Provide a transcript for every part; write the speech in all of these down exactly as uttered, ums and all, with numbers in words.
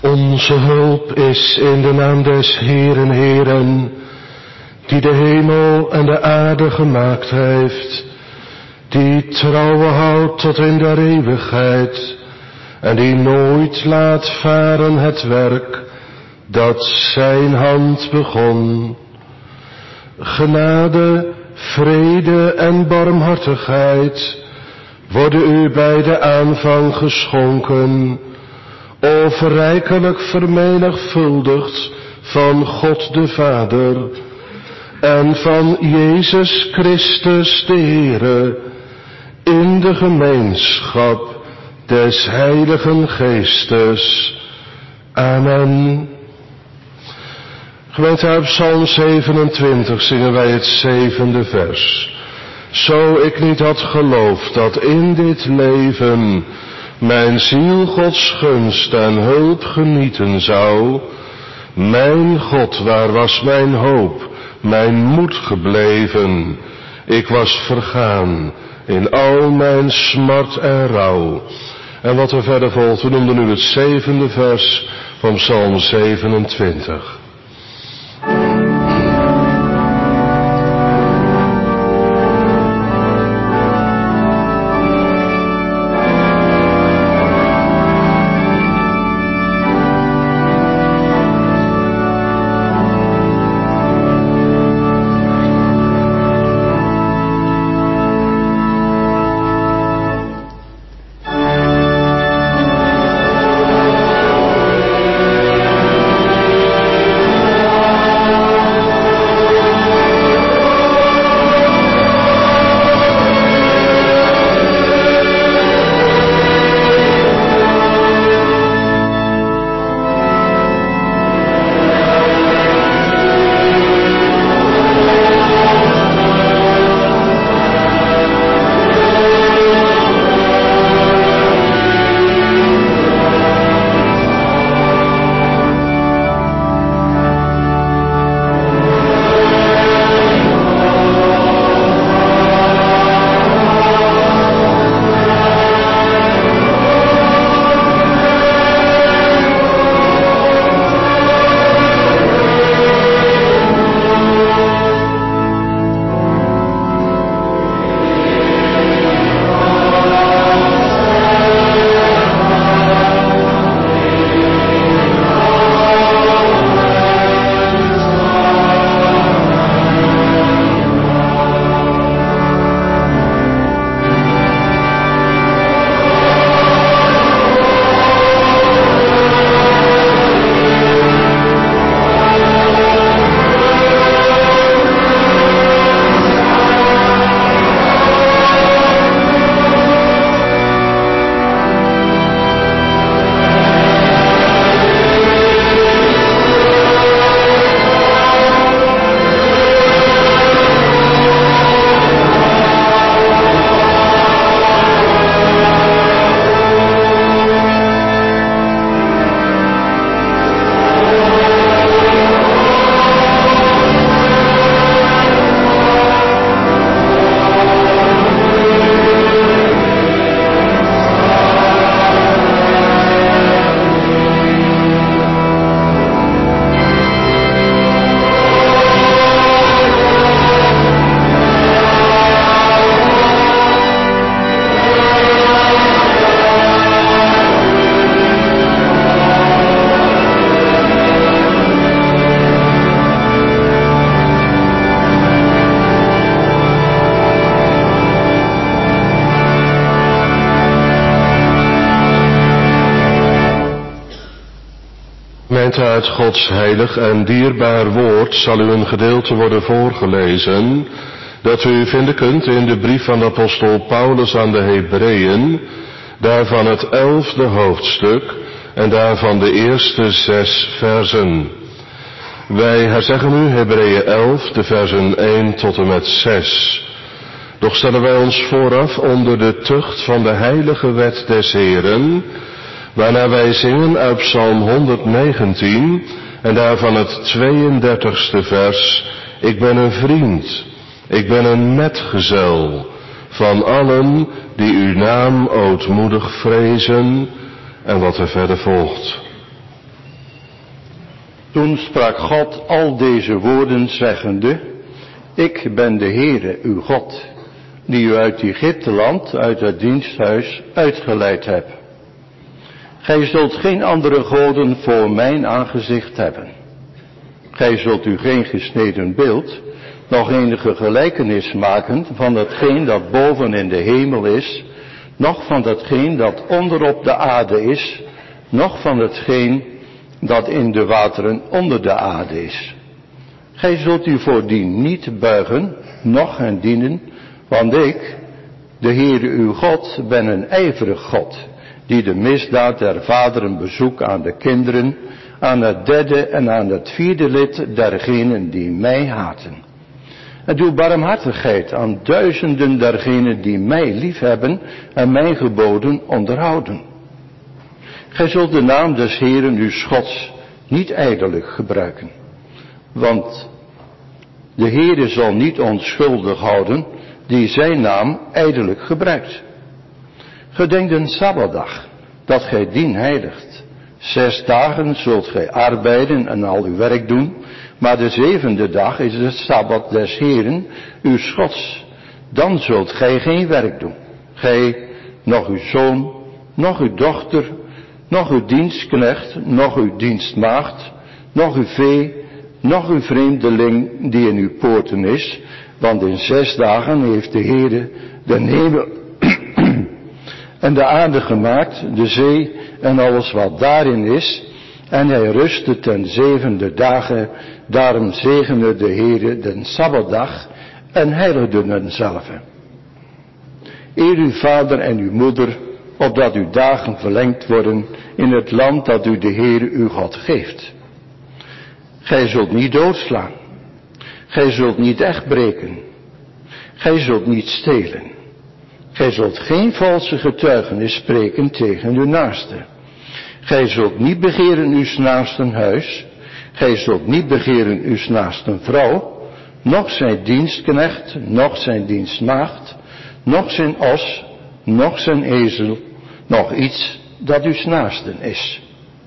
Onze hulp is in de naam des Heeren, Heeren, die de hemel en de aarde gemaakt heeft, die trouwe houdt tot in der eeuwigheid, en die nooit laat varen het werk dat zijn hand begon. Genade, vrede en barmhartigheid worden u bij de aanvang geschonken, o verrijkelijk vermenigvuldigd van God de Vader en van Jezus Christus de Heere, in de gemeenschap des Heiligen Geestes. Amen. Gemeente, uit Psalm zevenentwintig zingen wij het zevende vers. Zo ik niet had geloofd dat in dit leven mijn ziel Gods gunst en hulp genieten zou. Mijn God, waar was mijn hoop, mijn moed gebleven? Ik was vergaan in al mijn smart en rouw. En wat er verder volgt, we noemden nu het zevende vers van Psalm zevenentwintig. Uit Gods heilig en dierbaar woord zal u een gedeelte worden voorgelezen, dat u vinden kunt in de brief van de apostel Paulus aan de Hebreeën, daarvan het elfde hoofdstuk en daarvan de eerste zes versen. Wij herzeggen u Hebreeën elf, de versen één tot en met zes. Doch stellen wij ons vooraf onder de tucht van de heilige wet des Heeren, waarna wij zingen uit Psalm honderdnegentien en daarvan het tweeëndertigste vers. Ik ben een vriend, ik ben een metgezel van allen die uw naam ootmoedig vrezen, en wat er verder volgt. Toen sprak God al deze woorden zeggende, ik ben de Heere uw God, die u uit Egypteland, uit het diensthuis, uitgeleid heb. Gij zult geen andere goden voor mijn aangezicht hebben. Gij zult u geen gesneden beeld, nog enige gelijkenis maken van hetgeen dat boven in de hemel is, noch van hetgeen dat onder op de aarde is, noch van hetgeen dat in de wateren onder de aarde is. Gij zult u voordien niet buigen, noch hen dienen, want ik, de Heere uw God, ben een ijverig God, die de misdaad der vaderen bezoekt aan de kinderen, aan het derde en aan het vierde lid dergenen die mij haten. En doe barmhartigheid aan duizenden dergenen die mij liefhebben en mijn geboden onderhouden. Gij zult de naam des Heeren uw Gods niet ijdelijk gebruiken, want de Heere zal niet onschuldig houden die zijn naam ijdelijk gebruikt. Gedenk den Sabbatdag, dat gij dien heiligt. Zes dagen zult gij arbeiden en al uw werk doen, maar de zevende dag is het Sabbat des Heeren, uw Gods. Dan zult gij geen werk doen. Gij, nog uw zoon, nog uw dochter, nog uw dienstknecht, nog uw dienstmaagd, nog uw vee, nog uw vreemdeling die in uw poorten is, want in zes dagen heeft de Heere de hemel en de aarde gemaakt, de zee en alles wat daarin is, en hij rustte ten zevende dagen, daarom zegende de Heere den Sabbatdag en heiligde denzelve. Eer uw vader en uw moeder, opdat uw dagen verlengd worden in het land dat u de Heere uw God geeft. Gij zult niet doodslaan. Gij zult niet echtbreken. Gij zult niet stelen. Gij zult geen valse getuigenis spreken tegen uw naaste. Gij zult niet begeren uw naasten huis. Gij zult niet begeren uw naasten vrouw, noch zijn dienstknecht, noch zijn dienstmaagd, noch zijn os, noch zijn ezel, noch iets dat uw naasten is.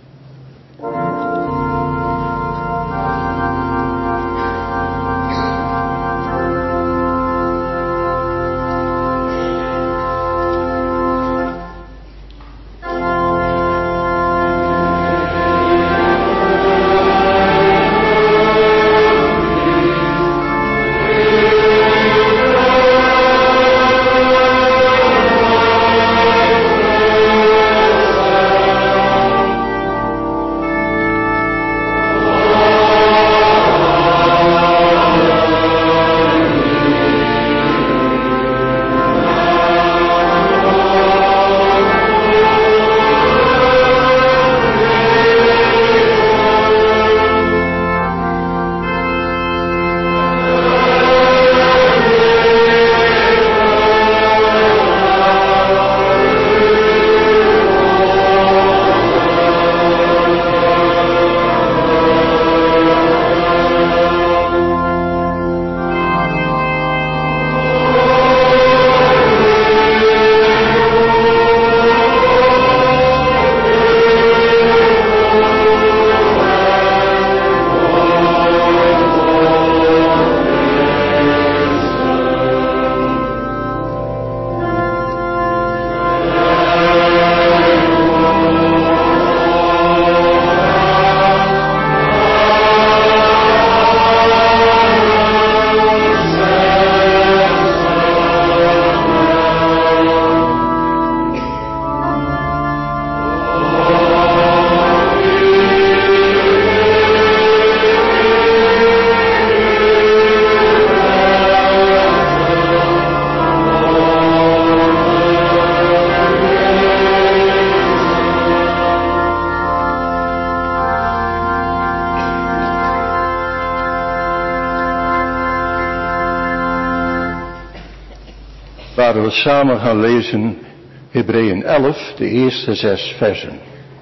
waar we samen gaan lezen Hebreeën elf, de eerste zes versen.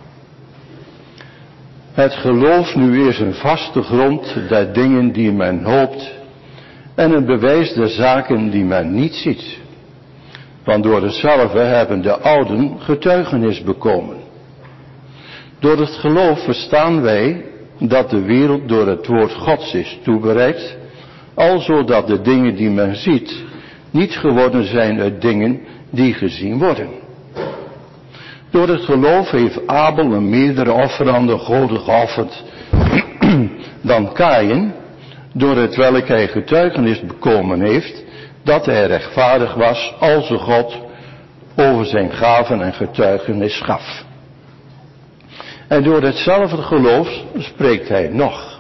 Het geloof nu is een vaste grond der dingen die men hoopt en een bewijs der zaken die men niet ziet. Want door hetzelfde hebben de ouden getuigenis bekomen. Door het geloof verstaan wij dat de wereld door het woord Gods is toebereid, alzo dat de dingen die men ziet niet geworden zijn uit dingen die gezien worden. Door het geloof heeft Abel een meerdere offer aan de goden geofferd dan Kaïn, door het welk hij getuigenis bekomen heeft dat hij rechtvaardig was, alzo God over zijn gaven en getuigenis gaf. En door hetzelfde geloof spreekt hij nog,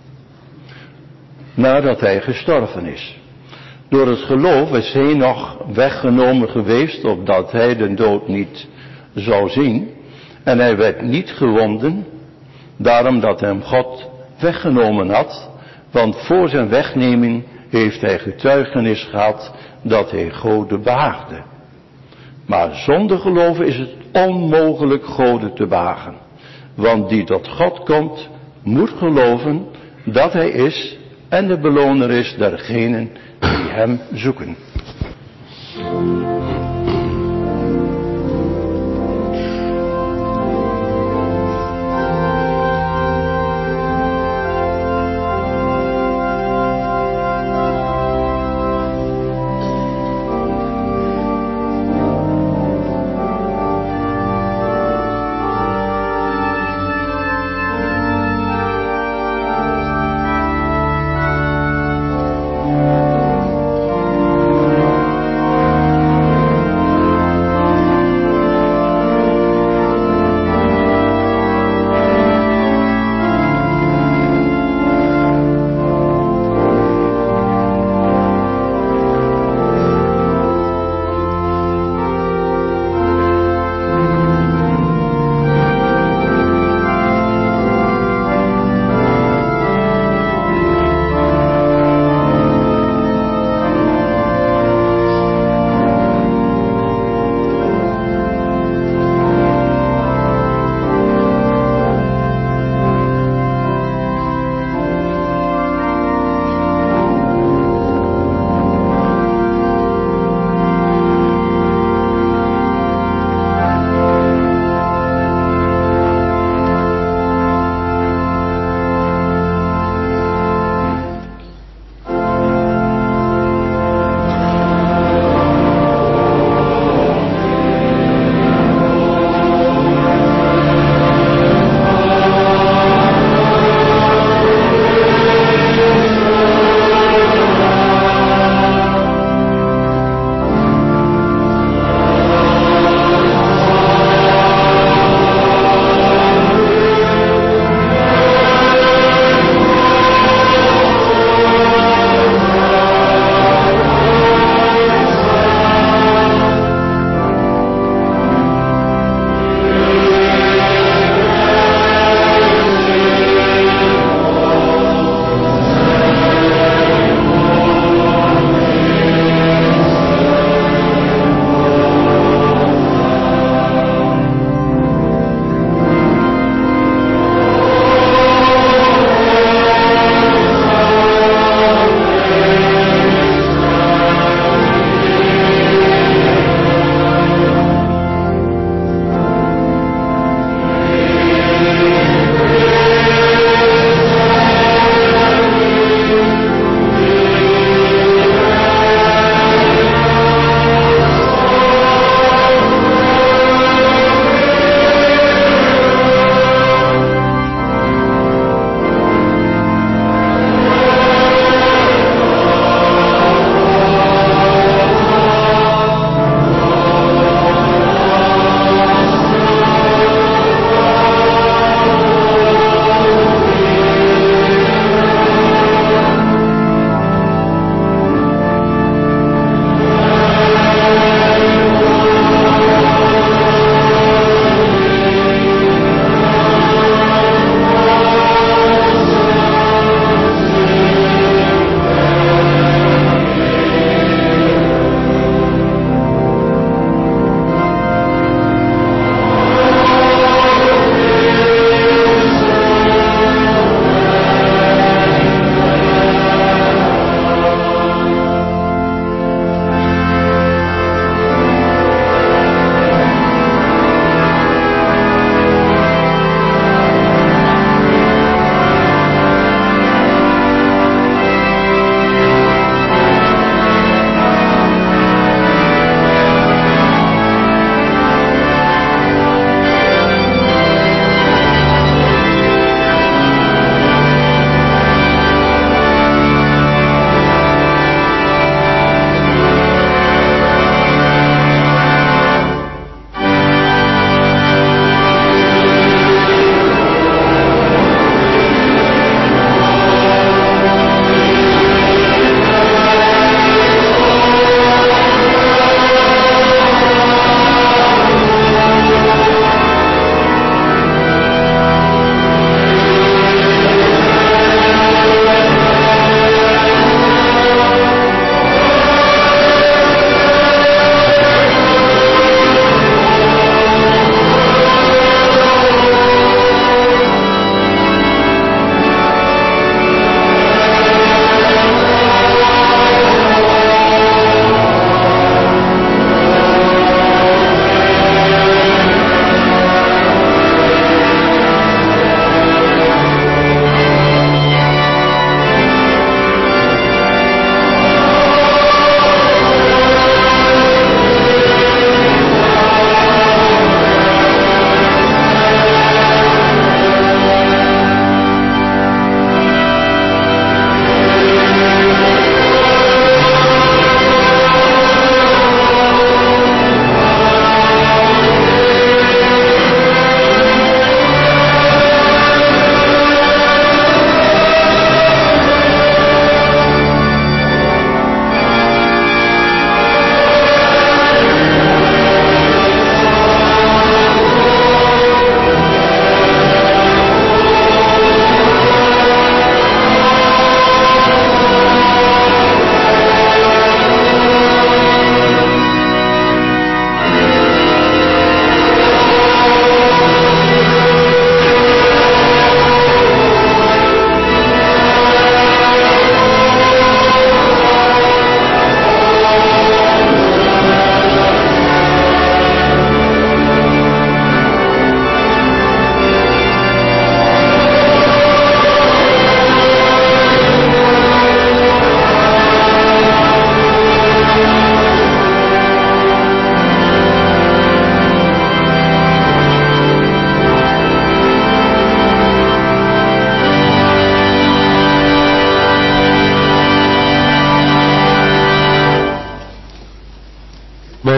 nadat hij gestorven is. Door het geloof is hij nog weggenomen geweest, opdat hij de dood niet zou zien. En hij werd niet gewonden, daarom dat hem God weggenomen had. Want voor zijn wegneming heeft hij getuigenis gehad dat hij Gode behaagde. Maar zonder geloof is het onmogelijk Gode te behagen. Want die tot God komt, moet geloven dat hij is en de beloner is dergenen die hem zoeken.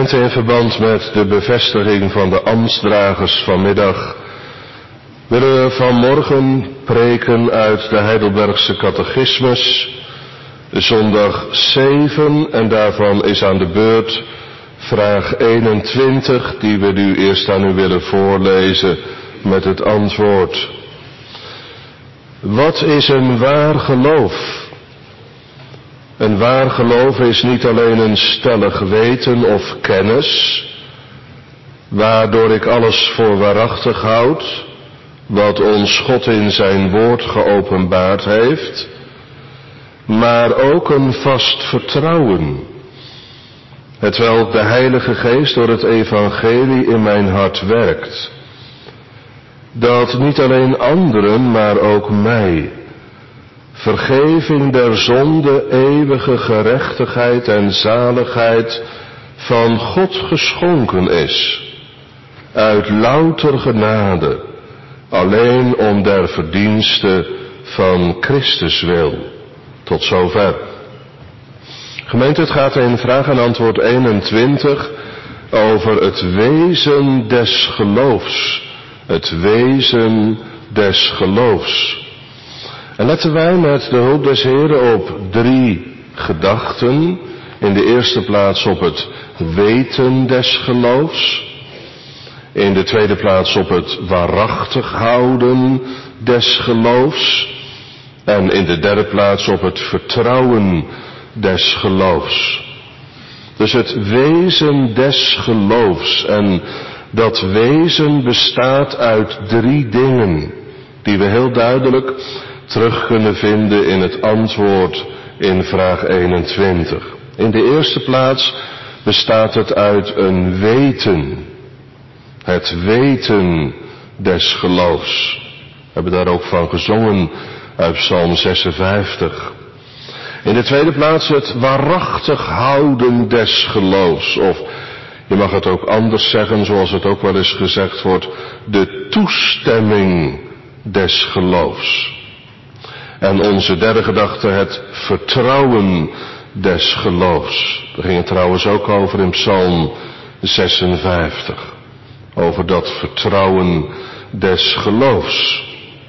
Gemeente, in verband met de bevestiging van de ambtsdragers vanmiddag willen we vanmorgen preken uit de Heidelbergse catechismus, zondag zeven, en daarvan is aan de beurt vraag eenentwintig, die we nu eerst aan u willen voorlezen met het antwoord: wat is een waar geloof? Een waar geloof is niet alleen een stellig weten of kennis, waardoor ik alles voor waarachtig houd, wat ons God in zijn woord geopenbaard heeft, maar ook een vast vertrouwen, hetwelk de Heilige Geest door het evangelie in mijn hart werkt, dat niet alleen anderen, maar ook mij vergeving der zonde, eeuwige gerechtigheid en zaligheid van God geschonken is, uit louter genade, alleen om der verdienste van Christus wil. Tot zover. Gemeente, het gaat in vraag en antwoord eenentwintig over het wezen des geloofs. Het wezen des geloofs. En letten wij met de hulp des Heren op drie gedachten. In de eerste plaats op het weten des geloofs. In de tweede plaats op het waarachtig houden des geloofs. En in de derde plaats op het vertrouwen des geloofs. Dus het wezen des geloofs. En dat wezen bestaat uit drie dingen, die we heel duidelijk terug kunnen vinden in het antwoord in vraag eenentwintig. In de eerste plaats bestaat het uit een weten. Het weten des geloofs. We hebben daar ook van gezongen uit Psalm zesenvijftig. In de tweede plaats het waarachtig houden des geloofs. Of je mag het ook anders zeggen, zoals het ook wel eens gezegd wordt, de toestemming des geloofs. En onze derde gedachte, het vertrouwen des geloofs. Daar ging het trouwens ook over in Psalm zesenvijftig. Over dat vertrouwen des geloofs.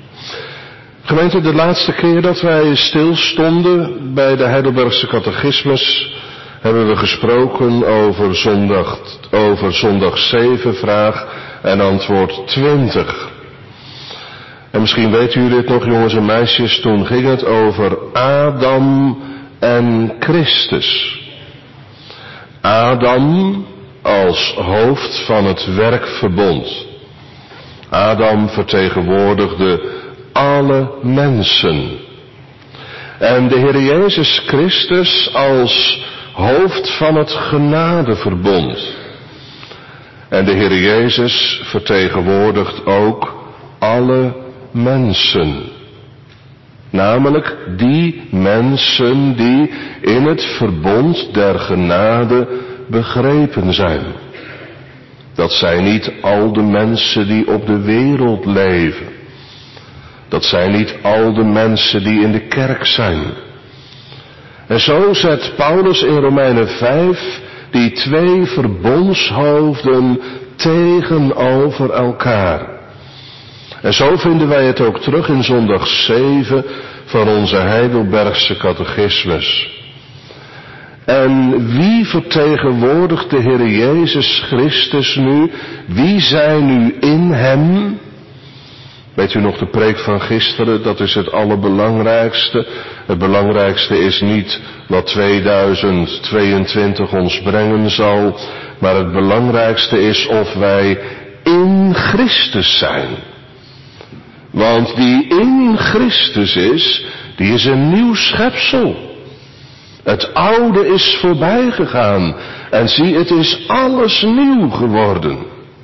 Gemeente, de laatste keer dat wij stilstonden bij de Heidelbergse catechismus hebben we gesproken over zondag, over zondag zeven, vraag en antwoord twintig. En misschien weten jullie het nog, jongens en meisjes, toen ging het over Adam en Christus. Adam als hoofd van het werkverbond. Adam vertegenwoordigde alle mensen. En de Heer Jezus Christus als hoofd van het genadeverbond. En de Heer Jezus vertegenwoordigt ook alle mensen. Namelijk die mensen die in het verbond der genade begrepen zijn. Dat zijn niet al de mensen die op de wereld leven. Dat zijn niet al de mensen die in de kerk zijn. En zo zet Paulus in Romeinen vijf die twee verbondshoofden tegenover elkaar. En zo vinden wij het ook terug in zondag zeven van onze Heidelbergse catechismus. En wie vertegenwoordigt de Heer Jezus Christus nu? Wie zijn nu in hem? Weet u nog de preek van gisteren? Dat is het allerbelangrijkste. Het belangrijkste is niet wat tweeduizend tweeëntwintig ons brengen zal, maar het belangrijkste is of wij in Christus zijn. Want die in Christus is, die is een nieuw schepsel. Het oude is voorbij gegaan en zie, het is alles nieuw geworden.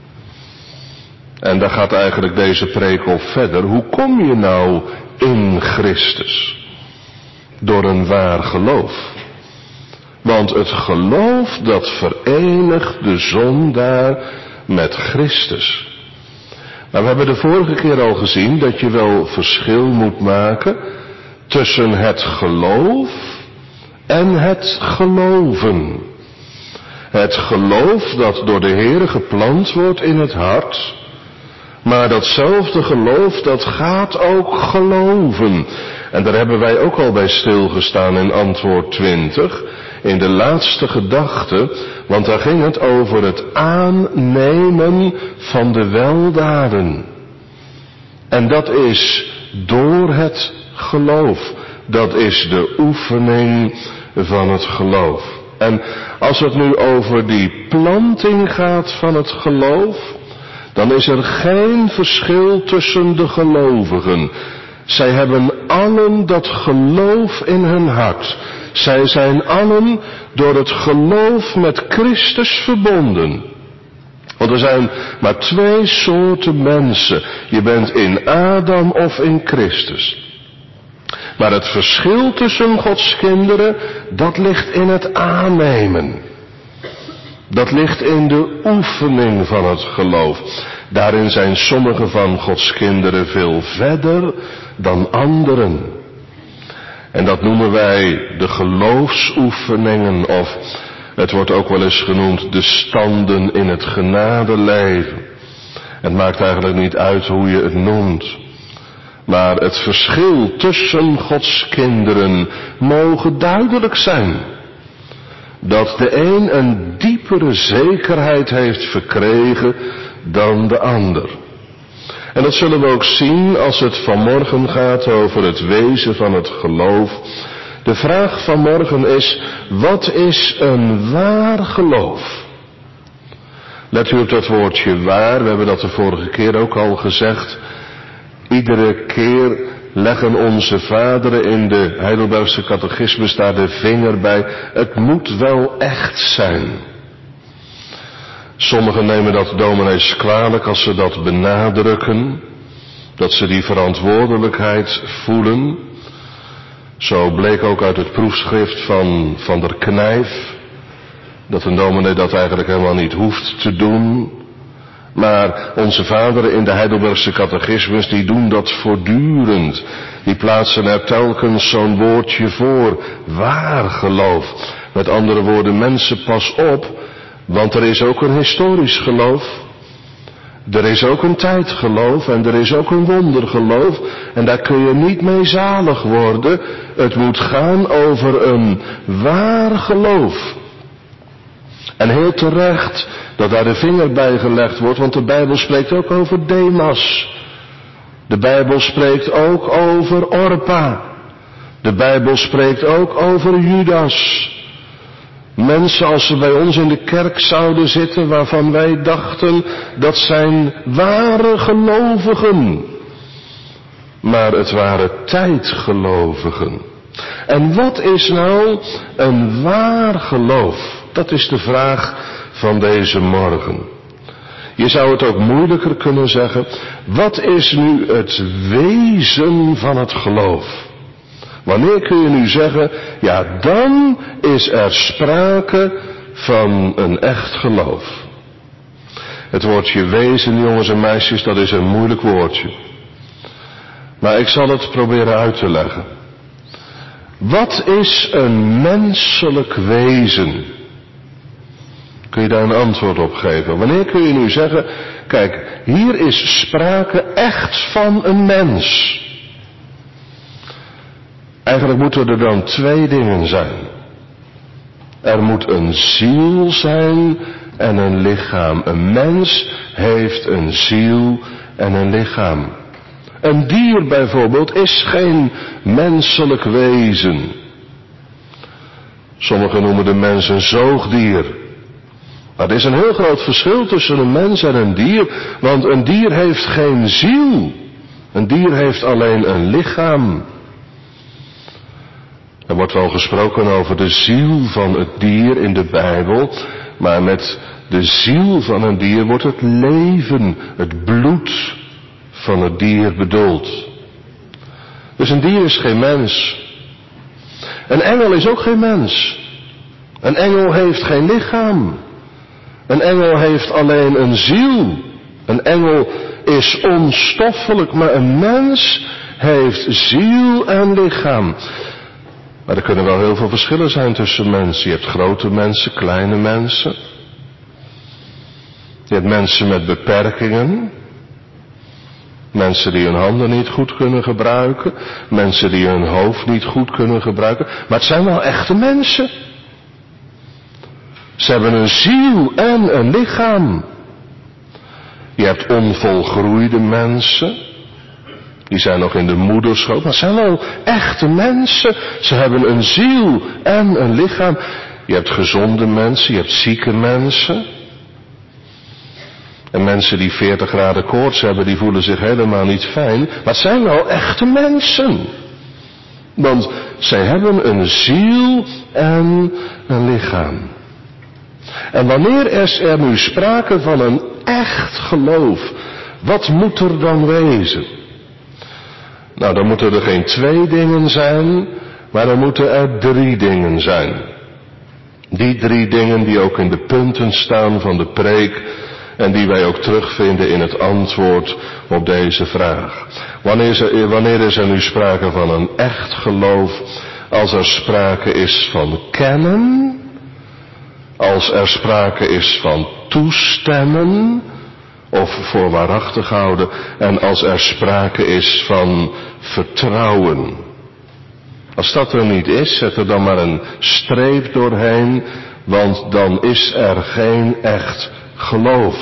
En daar gaat eigenlijk deze preek op verder. Hoe kom je nou in Christus? Door een waar geloof. Want het geloof dat verenigt de zondaar met Christus. Maar we hebben de vorige keer al gezien dat je wel verschil moet maken tussen het geloof en het geloven. Het geloof dat door de Heere geplant wordt in het hart. Maar datzelfde geloof, dat gaat ook geloven. En daar hebben wij ook al bij stilgestaan in antwoord twintig. In de laatste gedachte, want daar ging het over het aannemen van de weldaden. En dat is door het geloof. Dat is de oefening van het geloof. En als het nu over die planting gaat van het geloof, dan is er geen verschil tussen de gelovigen. Zij hebben allen dat geloof in hun hart. Zij zijn allen door het geloof met Christus verbonden. Want er zijn maar twee soorten mensen. Je bent in Adam of in Christus. Maar het verschil tussen Gods kinderen, dat ligt in het aannemen. Dat ligt in de oefening van het geloof. Daarin zijn sommige van Gods kinderen veel verder dan anderen. En dat noemen wij de geloofsoefeningen, of het wordt ook wel eens genoemd de standen in het genadeleven. Het maakt eigenlijk niet uit hoe je het noemt. Maar het verschil tussen Gods kinderen mogen duidelijk zijn. Dat de een een diepere zekerheid heeft verkregen dan de ander. En dat zullen we ook zien als het vanmorgen gaat over het wezen van het geloof. De vraag vanmorgen is, wat is een waar geloof? Let u op dat woordje waar, we hebben dat de vorige keer ook al gezegd. Iedere keer leggen onze vaderen in de Heidelbergse catechismus daar de vinger bij. Het moet wel echt zijn. Sommigen nemen dat dominees kwalijk als ze dat benadrukken. Dat ze die verantwoordelijkheid voelen. Zo bleek ook uit het proefschrift van Van der Knijf. Dat een dominee dat eigenlijk helemaal niet hoeft te doen. Maar onze vaderen in de Heidelbergse catechismus, die doen dat voortdurend. Die plaatsen er telkens zo'n woordje voor. Waar geloof. Met andere woorden, mensen, pas op. Want er is ook een historisch geloof. Er is ook een tijdgeloof en er is ook een wondergeloof. En daar kun je niet mee zalig worden. Het moet gaan over een waar geloof. En heel terecht dat daar de vinger bij gelegd wordt, want de Bijbel spreekt ook over Demas. De Bijbel spreekt ook over Orpa. De Bijbel spreekt ook over Judas. Mensen als ze bij ons in de kerk zouden zitten waarvan wij dachten dat zijn ware gelovigen. Maar het waren tijdgelovigen. En wat is nou een waar geloof? Dat is de vraag van deze morgen. Je zou het ook moeilijker kunnen zeggen. Wat is nu het wezen van het geloof? Wanneer kun je nu zeggen, ja, dan is er sprake van een echt geloof. Het woordje wezen, jongens en meisjes, dat is een moeilijk woordje. Maar ik zal het proberen uit te leggen. Wat is een menselijk wezen? Kun je daar een antwoord op geven? Wanneer kun je nu zeggen, kijk, hier is sprake echt van een mens. Eigenlijk moeten er dan twee dingen zijn. Er moet een ziel zijn en een lichaam. Een mens heeft een ziel en een lichaam. Een dier bijvoorbeeld is geen menselijk wezen. Sommigen noemen de mens een zoogdier. Maar er is een heel groot verschil tussen een mens en een dier. Want een dier heeft geen ziel. Een dier heeft alleen een lichaam. Er wordt wel gesproken over de ziel van het dier in de Bijbel. Maar met de ziel van een dier wordt het leven, het bloed van het dier bedoeld. Dus een dier is geen mens. Een engel is ook geen mens. Een engel heeft geen lichaam. Een engel heeft alleen een ziel. Een engel is onstoffelijk, maar een mens heeft ziel en lichaam. Maar er kunnen wel heel veel verschillen zijn tussen mensen. Je hebt grote mensen, kleine mensen. Je hebt mensen met beperkingen. Mensen die hun handen niet goed kunnen gebruiken. Mensen die hun hoofd niet goed kunnen gebruiken. Maar het zijn wel echte mensen. Ze hebben een ziel en een lichaam. Je hebt onvolgroeide mensen. Die zijn nog in de moederschoot. Maar het zijn wel echte mensen. Ze hebben een ziel en een lichaam. Je hebt gezonde mensen. Je hebt zieke mensen. En mensen die veertig graden koorts hebben, die voelen zich helemaal niet fijn. Maar het zijn wel echte mensen. Want zij hebben een ziel en een lichaam. En wanneer is er nu sprake van een echt geloof, wat moet er dan wezen? Nou, dan moeten er geen twee dingen zijn, maar dan moeten er drie dingen zijn. Die drie dingen die ook in de punten staan van de preek en die wij ook terugvinden in het antwoord op deze vraag. Wanneer is er, wanneer is er nu sprake van een echt geloof? Als er sprake is van kennen, als er sprake is van toestemmen of voor waarachtig houden en als er sprake is van vertrouwen. Als dat er niet is, zet er dan maar een streep doorheen, want dan is er geen echt geloof.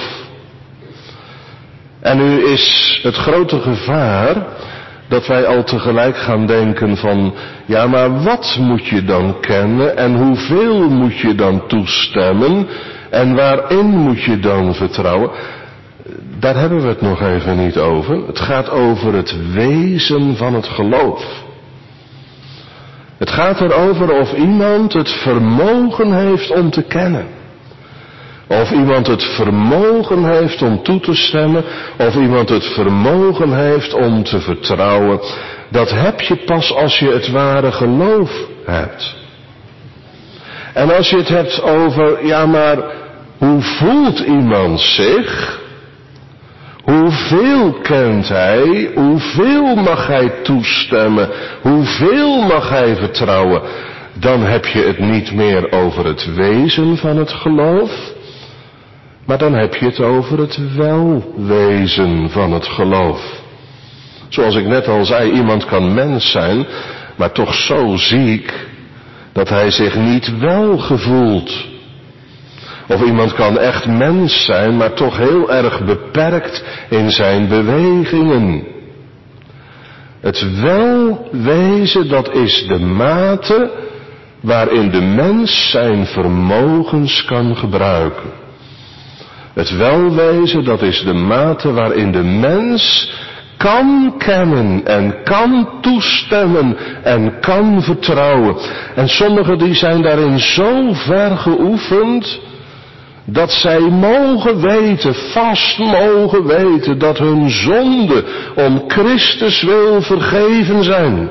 En nu is het grote gevaar dat wij al tegelijk gaan denken van, ja maar wat moet je dan kennen en hoeveel moet je dan toestemmen en waarin moet je dan vertrouwen? Daar hebben we het nog even niet over. Het gaat over het wezen van het geloof. Het gaat erover of iemand het vermogen heeft om te kennen. Of iemand het vermogen heeft om toe te stemmen. Of iemand het vermogen heeft om te vertrouwen. Dat heb je pas als je het ware geloof hebt. En als je het hebt over, ja maar hoe voelt iemand zich? Hoeveel kent hij? Hoeveel mag hij toestemmen? Hoeveel mag hij vertrouwen? Dan heb je het niet meer over het wezen van het geloof. Maar dan heb je het over het welwezen van het geloof. Zoals ik net al zei, iemand kan mens zijn, maar toch zo ziek dat hij zich niet wel gevoelt. Of iemand kan echt mens zijn, maar toch heel erg beperkt in zijn bewegingen. Het welwezen, dat is de mate waarin de mens zijn vermogens kan gebruiken. Het welwezen, dat is de mate waarin de mens kan kennen en kan toestemmen en kan vertrouwen. En sommigen die zijn daarin zo ver geoefend, dat zij mogen weten, vast mogen weten, dat hun zonden om Christus wil vergeven zijn.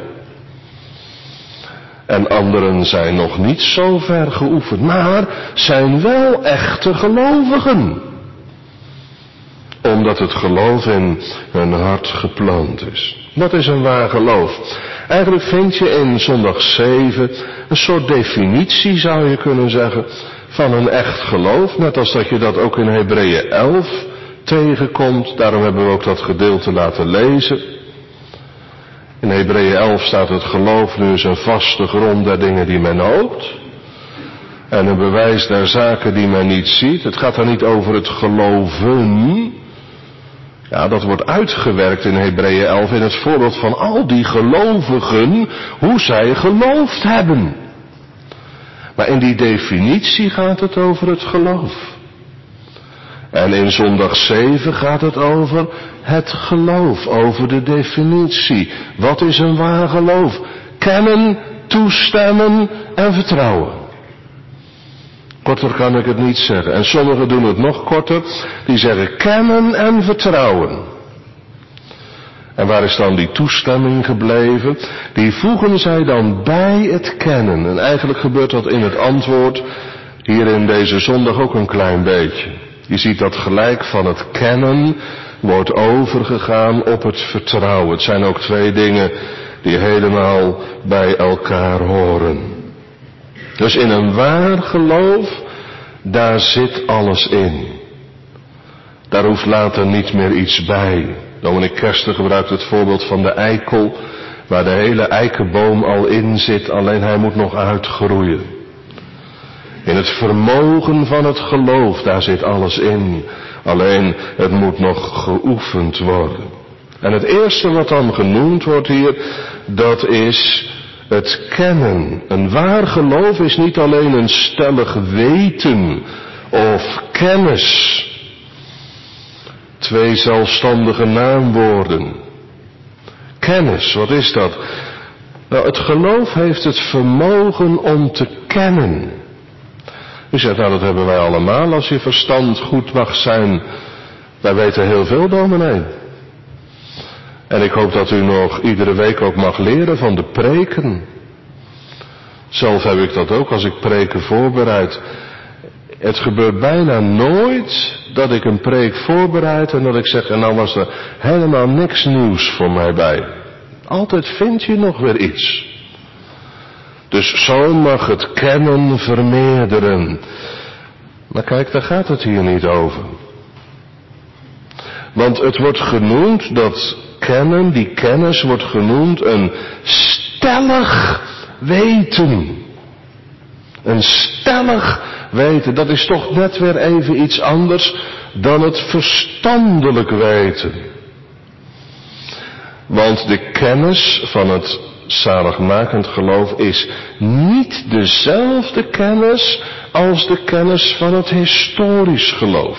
En anderen zijn nog niet zo ver geoefend, maar zijn wel echte gelovigen. Omdat het geloof in hun hart geplant is. Wat is een waar geloof? Eigenlijk vind je in zondag zeven een soort definitie, zou je kunnen zeggen, van een echt geloof. Net als dat je dat ook in Hebreeën elf tegenkomt. Daarom hebben we ook dat gedeelte laten lezen. In Hebreeën elf staat het geloof nu is een vaste grond der dingen die men hoopt. En een bewijs der zaken die men niet ziet. Het gaat daar niet over het geloven. Ja, dat wordt uitgewerkt in Hebreeën elf in het voorbeeld van al die gelovigen, hoe zij geloofd hebben. Maar in die definitie gaat het over het geloof. En in zondag zeven gaat het over het geloof, over de definitie. Wat is een waar geloof? Kennen, toestemmen en vertrouwen. Korter kan ik het niet zeggen. En sommigen doen het nog korter. Die zeggen kennen en vertrouwen. En waar is dan die toestemming gebleven? Die voegen zij dan bij het kennen. En eigenlijk gebeurt dat in het antwoord hier in deze zondag ook een klein beetje. Je ziet dat gelijk van het kennen wordt overgegaan op het vertrouwen. Het zijn ook twee dingen die helemaal bij elkaar horen. Dus in een waar geloof, daar zit alles in. Daar hoeft later niet meer iets bij. Dominee Kersten gebruikt het voorbeeld van de eikel, waar de hele eikenboom al in zit, alleen hij moet nog uitgroeien. In het vermogen van het geloof, daar zit alles in. Alleen het moet nog geoefend worden. En het eerste wat dan genoemd wordt hier, dat is het kennen. Een waar geloof is niet alleen een stellig weten of kennis. Twee zelfstandige naamwoorden. Kennis, wat is dat? Nou, het geloof heeft het vermogen om te kennen. U zegt, nou dat hebben wij allemaal als je verstand goed mag zijn. Wij weten heel veel, dominee. En ik hoop dat u nog iedere week ook mag leren van de preken. Zelf heb ik dat ook als ik preken voorbereid. Het gebeurt bijna nooit dat ik een preek voorbereid en dat ik zeg, en nou was er helemaal niks nieuws voor mij bij. Altijd vind je nog weer iets. Dus zo mag het kennen vermeerderen. Maar kijk, daar gaat het hier niet over. Want het wordt genoemd, dat kennen, die kennis wordt genoemd een stellig weten. Een stellig weten, dat is toch net weer even iets anders dan het verstandelijk weten. Want de kennis van het zaligmakend geloof is niet dezelfde kennis als de kennis van het historisch geloof.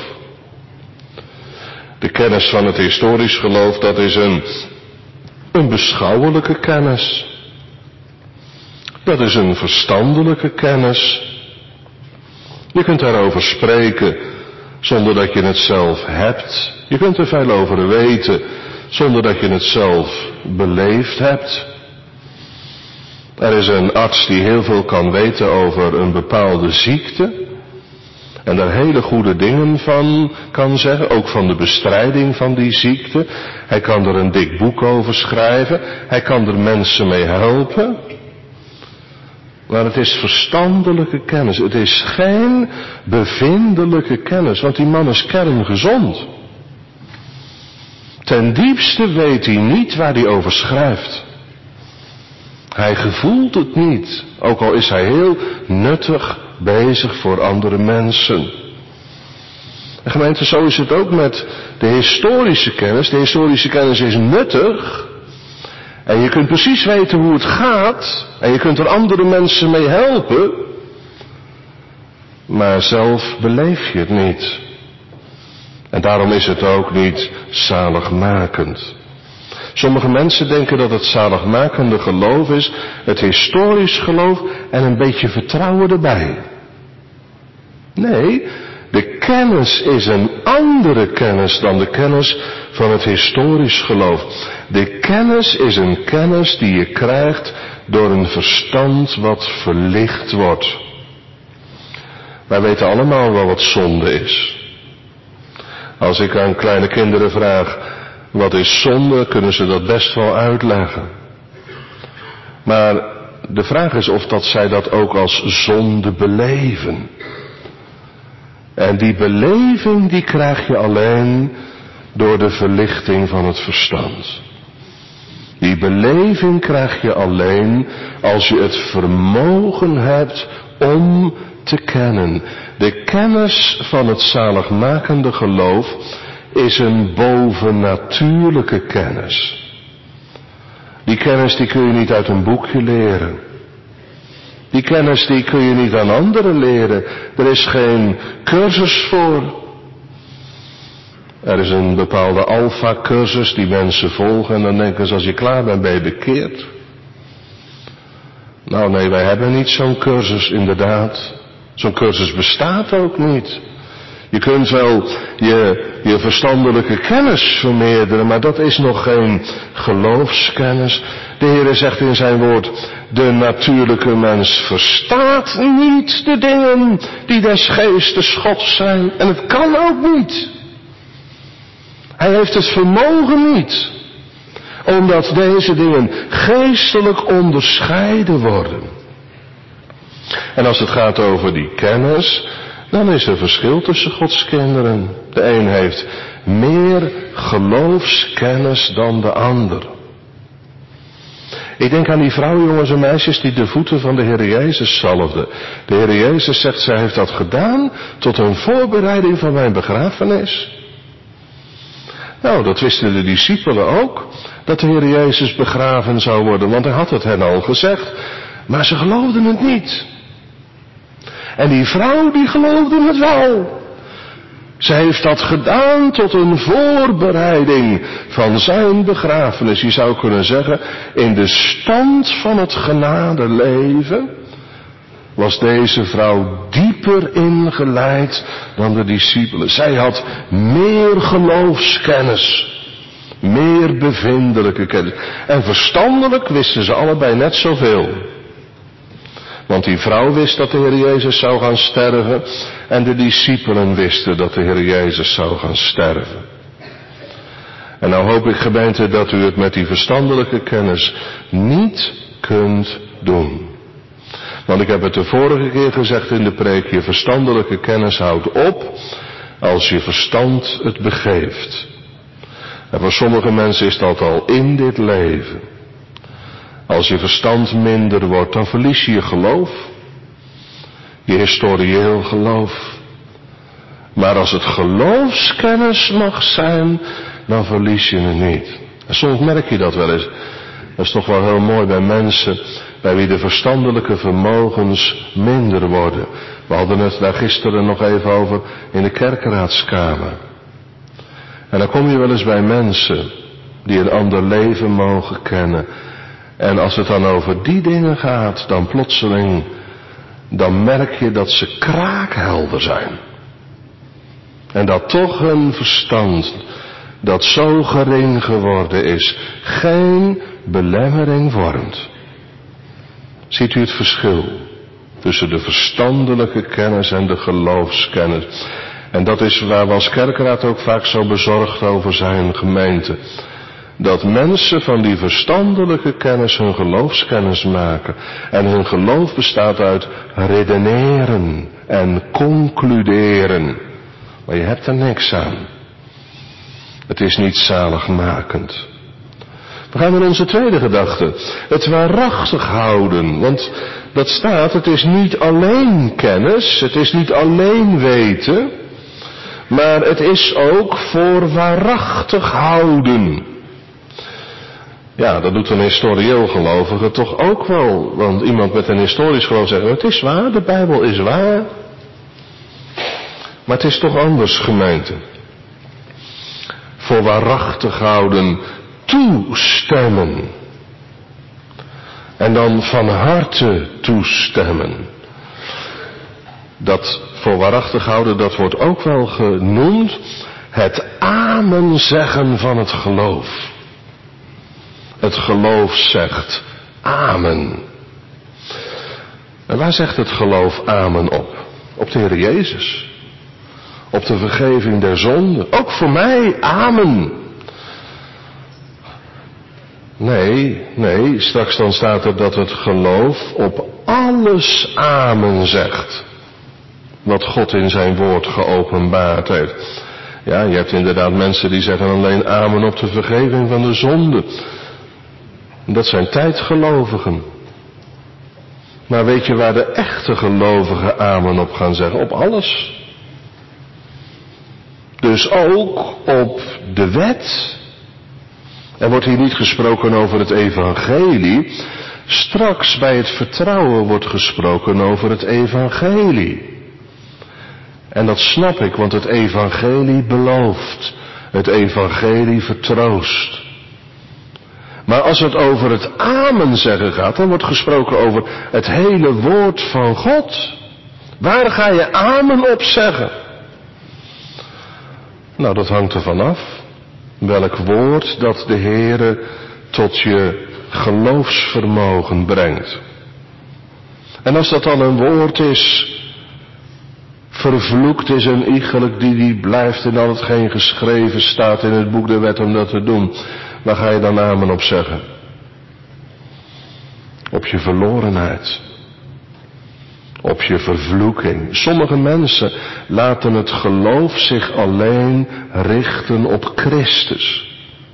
De kennis van het historisch geloof, dat is een, een beschouwelijke kennis. Dat is een verstandelijke kennis. Je kunt daarover spreken zonder dat je het zelf hebt. Je kunt er veel over weten zonder dat je het zelf beleefd hebt. Er is een arts die heel veel kan weten over een bepaalde ziekte. En daar hele goede dingen van kan zeggen, ook van de bestrijding van die ziekte. Hij kan er een dik boek over schrijven. Hij kan er mensen mee helpen. Maar het is verstandelijke kennis. Het is geen bevindelijke kennis, want die man is kerngezond. Ten diepste weet hij niet waar hij over schrijft. Hij gevoelt het niet, ook al is hij heel nuttig bezig voor andere mensen. En gemeente, zo is het ook met de historische kennis. De historische kennis is nuttig. En je kunt precies weten hoe het gaat. En je kunt er andere mensen mee helpen. Maar zelf beleef je het niet. En daarom is het ook niet zaligmakend. Sommige mensen denken dat het zaligmakende geloof is het historisch geloof en een beetje vertrouwen erbij. Nee, de kennis is een andere kennis dan de kennis van het historisch geloof. De kennis is een kennis die je krijgt door een verstand wat verlicht wordt. Wij weten allemaal wel wat zonde is. Als ik aan kleine kinderen vraag, wat is zonde, kunnen ze dat best wel uitleggen. Maar de vraag is of dat zij dat ook als zonde beleven. En die beleving die krijg je alleen door de verlichting van het verstand. Die beleving krijg je alleen als je het vermogen hebt om te kennen. De kennis van het zaligmakende geloof is een bovennatuurlijke kennis. Die kennis die kun je niet uit een boekje leren. Die kennis die kun je niet aan anderen leren. Er is geen cursus voor. Er is een bepaalde alfa-cursus die mensen volgen en dan denken ze als je klaar bent ben je bekeerd. Nou nee, wij hebben niet zo'n cursus inderdaad. Zo'n cursus bestaat ook niet. Je kunt wel je, je verstandelijke kennis vermeerderen, maar dat is nog geen geloofskennis. De Heer zegt in zijn woord, de natuurlijke mens verstaat niet de dingen die des geestes Gods zijn. En het kan ook niet. Hij heeft het vermogen niet. Omdat deze dingen geestelijk onderscheiden worden. En als het gaat over die kennis, dan is er verschil tussen Gods kinderen. De een heeft meer geloofskennis dan de ander. Ik denk aan die vrouw, jongens en meisjes, die de voeten van de Heer Jezus zalfde. De Heer Jezus zegt, zij heeft dat gedaan tot een voorbereiding van mijn begrafenis. Nou, dat wisten de discipelen ook, dat de Heer Jezus begraven zou worden, want hij had het hen al gezegd. Maar ze geloofden het niet. En die vrouw, die geloofde het wel. Ze heeft dat gedaan tot een voorbereiding van zijn begrafenis. Je zou kunnen zeggen, in de stand van het genadeleven was deze vrouw dieper ingeleid dan de discipelen. Zij had meer geloofskennis, meer bevindelijke kennis. En verstandelijk wisten ze allebei net zoveel. Want die vrouw wist dat de Heer Jezus zou gaan sterven. En de discipelen wisten dat de Heer Jezus zou gaan sterven. En nou hoop ik, gemeente, dat u het met die verstandelijke kennis niet kunt doen. Want ik heb het de vorige keer gezegd in de preek. Je verstandelijke kennis houdt op als je verstand het begeeft. En voor sommige mensen is dat al in dit leven. Als je verstand minder wordt, dan verlies je je geloof. Je historieel geloof. Maar als het geloofskennis mag zijn, dan verlies je het niet. En soms merk je dat wel eens. Dat is toch wel heel mooi bij mensen bij wie de verstandelijke vermogens minder worden. We hadden het daar gisteren nog even over in de kerkraadskamer. En dan kom je wel eens bij mensen die een ander leven mogen kennen. En als het dan over die dingen gaat, dan plotseling, dan merk je dat ze kraakhelder zijn. En dat toch hun verstand, dat zo gering geworden is, geen belemmering vormt. Ziet u het verschil tussen de verstandelijke kennis en de geloofskennis? En dat is waar we als kerkraad ook vaak zo bezorgd over zijn, gemeente. Dat mensen van die verstandelijke kennis hun geloofskennis maken. En hun geloof bestaat uit redeneren en concluderen. Maar je hebt er niks aan. Het is niet zaligmakend. We gaan naar onze tweede gedachte. Het waarachtig houden. Want dat staat, het is niet alleen kennis, het is niet alleen weten. Maar het is ook voor waarachtig houden. Ja, dat doet een historieel gelovige toch ook wel. Want iemand met een historisch geloof zegt, het is waar, de Bijbel is waar. Maar het is toch anders, gemeente. Voor waarachtig houden, toestemmen. En dan van harte toestemmen. Dat voor waarachtig houden, dat wordt ook wel genoemd het amen zeggen van het geloof. Het geloof zegt amen. En waar zegt het geloof amen op? Op de Heer Jezus. Op de vergeving der zonden. Ook voor mij, amen. Nee, nee, straks dan staat er dat het geloof op alles amen zegt. Wat God in zijn woord geopenbaard heeft. Ja, je hebt inderdaad mensen die zeggen alleen amen op de vergeving van de zonde. Dat zijn tijdgelovigen. Maar weet je waar de echte gelovigen amen op gaan zeggen? Op alles. Dus ook op de wet. Er wordt hier niet gesproken over het evangelie. Straks bij het vertrouwen wordt gesproken over het evangelie. En dat snap ik, want het evangelie belooft. Het evangelie vertroost. Maar als het over het amen zeggen gaat, dan wordt gesproken over het hele woord van God. Waar ga je amen op zeggen? Nou, dat hangt ervan af. Welk woord dat de Heere tot je geloofsvermogen brengt. En als dat dan een woord is, vervloekt is een iegelijk die die blijft en al hetgeen geschreven staat in het boek der wet om dat te doen. Waar ga je dan amen op zeggen? Op je verlorenheid. Op je vervloeking. Sommige mensen laten het geloof zich alleen richten op Christus.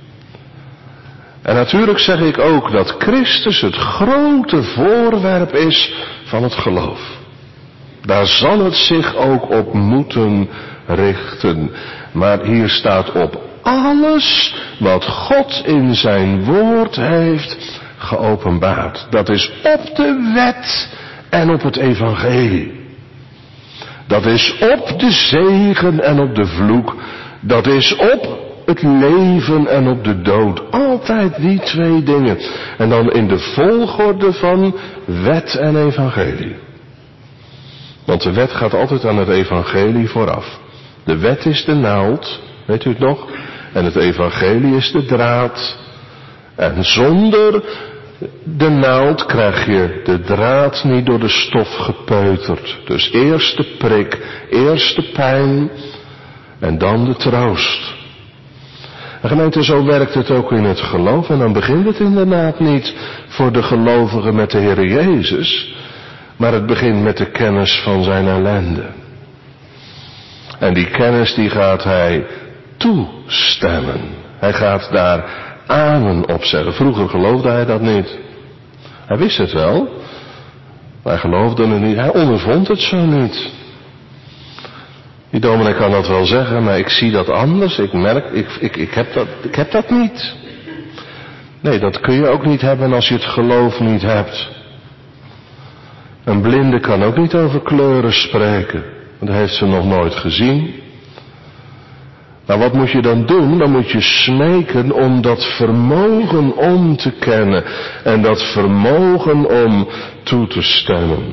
En natuurlijk zeg ik ook dat Christus het grote voorwerp is van het geloof. Daar zal het zich ook op moeten richten. Maar hier staat op alles wat God in zijn woord heeft geopenbaard. Dat is op de wet en op het evangelie. Dat is op de zegen en op de vloek. Dat is op het leven en op de dood. Altijd die twee dingen. En dan in de volgorde van wet en evangelie. Want de wet gaat altijd aan het evangelie vooraf. De wet is de naald, weet u het nog? En het evangelie is de draad. En zonder de naald krijg je de draad niet door de stof gepeuterd. Dus eerst de prik, eerst de pijn en dan de troost. En gemeente, zo werkt het ook in het geloof. En dan begint het inderdaad niet voor de gelovigen met de Heer Jezus. Maar het begint met de kennis van zijn ellende. En die kennis die gaat hij toestemmen. Hij gaat daar amen op zeggen. Vroeger geloofde hij dat niet. Hij wist het wel. Maar hij geloofde het niet. Hij ondervond het zo niet. Die dominee kan dat wel zeggen, maar ik zie dat anders. Ik merk, ik, ik, ik, heb dat, ik heb dat niet. Nee, dat kun je ook niet hebben als je het geloof niet hebt. Een blinde kan ook niet over kleuren spreken. Want dat heeft ze nog nooit gezien. Maar wat moet je dan doen? Dan moet je smeken om dat vermogen om te kennen. En dat vermogen om toe te stemmen.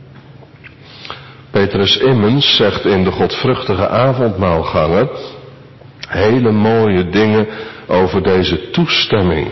Petrus Immens zegt in de godvruchtige avondmaalgangen hele mooie dingen over deze toestemming.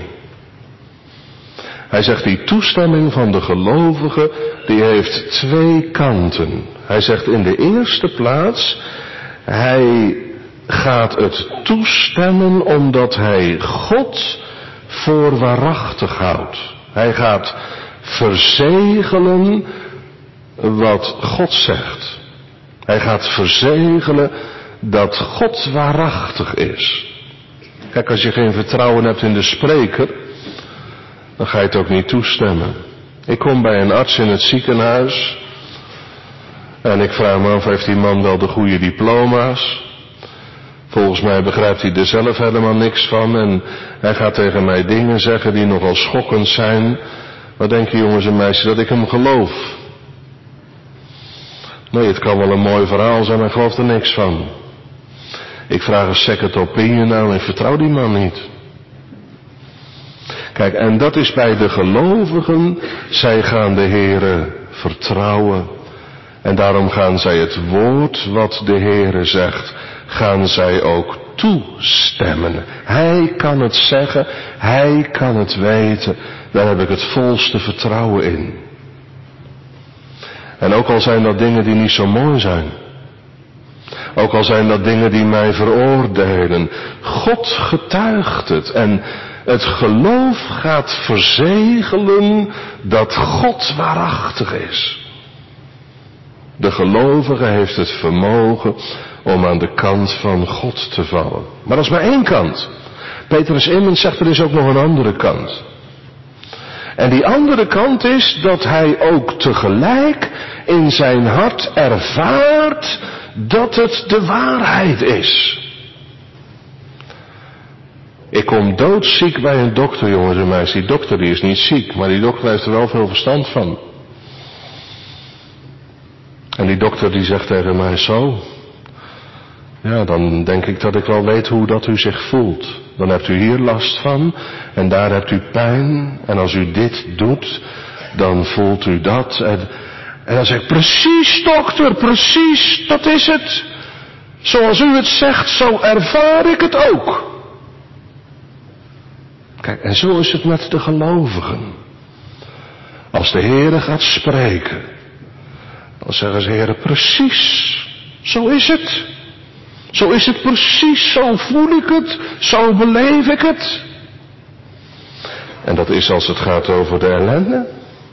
Hij zegt die toestemming van de gelovige, die heeft twee kanten. Hij zegt in de eerste plaats, hij gaat het toestemmen omdat hij God voor waarachtig houdt. Hij gaat verzegelen wat God zegt. Hij gaat verzegelen dat God waarachtig is. Kijk, als je geen vertrouwen hebt in de spreker, dan ga je het ook niet toestemmen. Ik kom bij een arts in het ziekenhuis en ik vraag me af, heeft die man wel de goede diploma's? Volgens mij begrijpt hij er zelf helemaal niks van en hij gaat tegen mij dingen zeggen die nogal schokkend zijn. Wat denken jongens en meisjes, dat ik hem geloof? Nee, het kan wel een mooi verhaal zijn, maar ik geloof er niks van. Ik vraag een second opinion aan en ik vertrouw die man niet. Kijk, en dat is bij de gelovigen, zij gaan de Heere vertrouwen. En daarom gaan zij het woord wat de Heere zegt, gaan zij ook toestemmen. Hij kan het zeggen, hij kan het weten, daar heb ik het volste vertrouwen in. En ook al zijn dat dingen die niet zo mooi zijn. Ook al zijn dat dingen die mij veroordelen. God getuigt het. En het geloof gaat verzegelen dat God waarachtig is. De gelovige heeft het vermogen om aan de kant van God te vallen. Maar dat is maar één kant. Petrus Immens zegt er is ook nog een andere kant. En die andere kant is dat hij ook tegelijk in zijn hart ervaart dat het de waarheid is. Ik kom doodziek bij een dokter, jongens en meisjes. Die dokter die is niet ziek, maar die dokter heeft er wel veel verstand van. En die dokter die zegt tegen mij zo. Ja, dan denk ik dat ik wel weet hoe dat u zich voelt. Dan hebt u hier last van en daar hebt u pijn. En als u dit doet, dan voelt u dat. En, en dan zeg ik, precies dokter, precies, dat is het. Zoals u het zegt, zo ervaar ik het ook. Kijk, en zo is het met de gelovigen. Als de Heere gaat spreken, dan zeggen ze, Heere, precies, zo is het. Zo is het precies, zo voel ik het, zo beleef ik het. En dat is als het gaat over de ellende.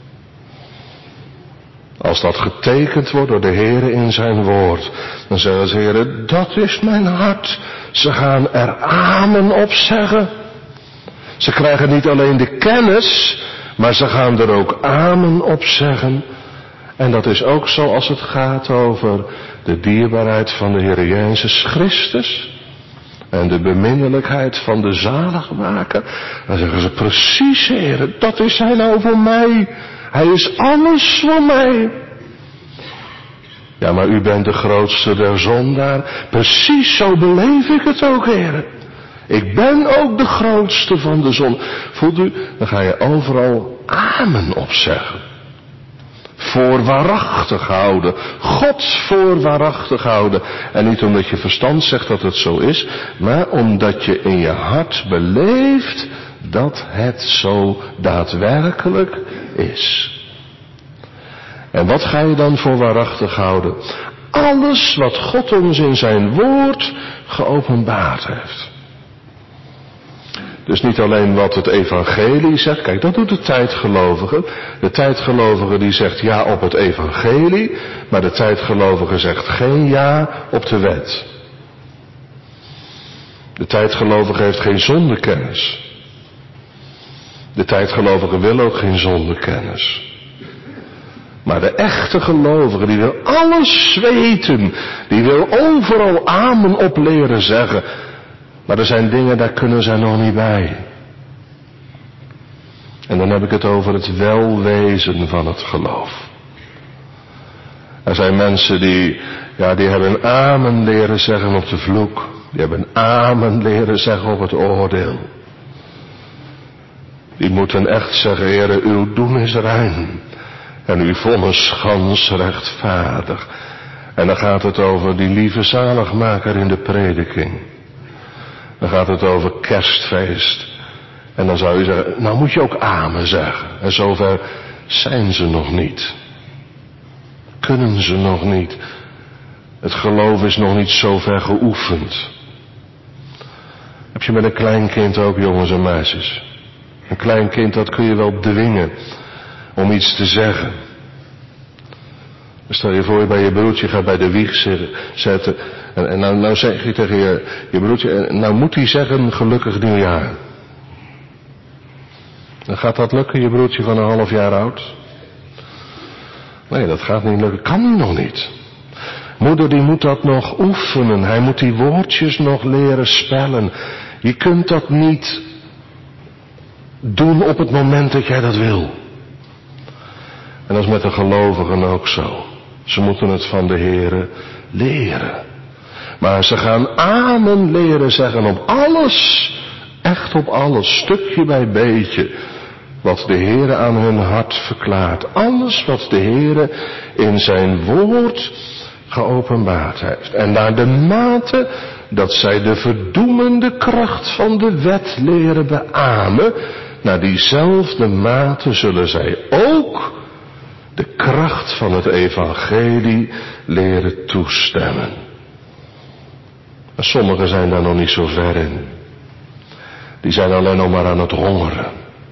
Als dat getekend wordt door de Heere in zijn woord, dan zeggen ze, Heere, dat is mijn hart. Ze gaan er amen op zeggen. Ze krijgen niet alleen de kennis, maar ze gaan er ook amen op zeggen. En dat is ook zo als het gaat over de dierbaarheid van de Heer Jezus Christus. En de beminnelijkheid van de zaligmaker. Dan zeggen ze precies, Heer, dat is hij nou voor mij. Hij is alles voor mij. Ja, maar u bent de grootste der zondaar. Precies zo beleef ik het ook, Heer. Ik ben ook de grootste van de zon. Voelt u, dan ga je overal amen op zeggen. Voor waarachtig houden. God voor waarachtig houden. En niet omdat je verstand zegt dat het zo is, maar omdat je in je hart beleeft dat het zo daadwerkelijk is. En wat ga je dan voor waarachtig houden? Alles wat God ons in zijn woord geopenbaard heeft. Dus niet alleen wat het evangelie zegt. Kijk, dat doet de tijdgelovige. De tijdgelovige die zegt ja op het evangelie. Maar de tijdgelovige zegt geen ja op de wet. De tijdgelovige heeft geen zondekennis. De tijdgelovige wil ook geen zondekennis. Maar de echte gelovige, die wil alles weten. Die wil overal amen op leren zeggen. Maar er zijn dingen, daar kunnen zij nog niet bij. En dan heb ik het over het welwezen van het geloof. Er zijn mensen die, ja, die hebben amen leren zeggen op de vloek. Die hebben amen leren zeggen op het oordeel. Die moeten echt zeggen, Heere, uw doen is rein. En uw vonnis gans rechtvaardig. En dan gaat het over die lieve zaligmaker in de prediking. Dan gaat het over kerstfeest. En dan zou je zeggen, nou moet je ook amen zeggen. En zover zijn ze nog niet. Kunnen ze nog niet. Het geloof is nog niet zo ver geoefend. Heb je met een klein kind ook, jongens en meisjes? Een klein kind, dat kun je wel dwingen om iets te zeggen. Stel je voor, je bij je broertje gaat bij de wieg zetten. En, en nou, nou zeg je tegen je, je broertje, nou moet hij zeggen gelukkig nieuwjaar. Dan gaat dat lukken, je broertje van een half jaar oud? Nee, dat gaat niet lukken. Kan hij nog niet. Moeder die moet dat nog oefenen. Hij moet die woordjes nog leren spellen. Je kunt dat niet doen op het moment dat jij dat wil. En dat is met de gelovigen ook zo. Ze moeten het van de Heere leren. Maar ze gaan amen leren zeggen op alles. Echt op alles. Stukje bij beetje. Wat de Heere aan hun hart verklaart. Alles wat de Heere in zijn woord geopenbaard heeft. En naar de mate dat zij de verdoemende kracht van de wet leren beamen. Naar diezelfde mate zullen zij ook de kracht van het evangelie leren toestemmen. En sommigen zijn daar nog niet zo ver in. Die zijn alleen nog maar aan het hongeren.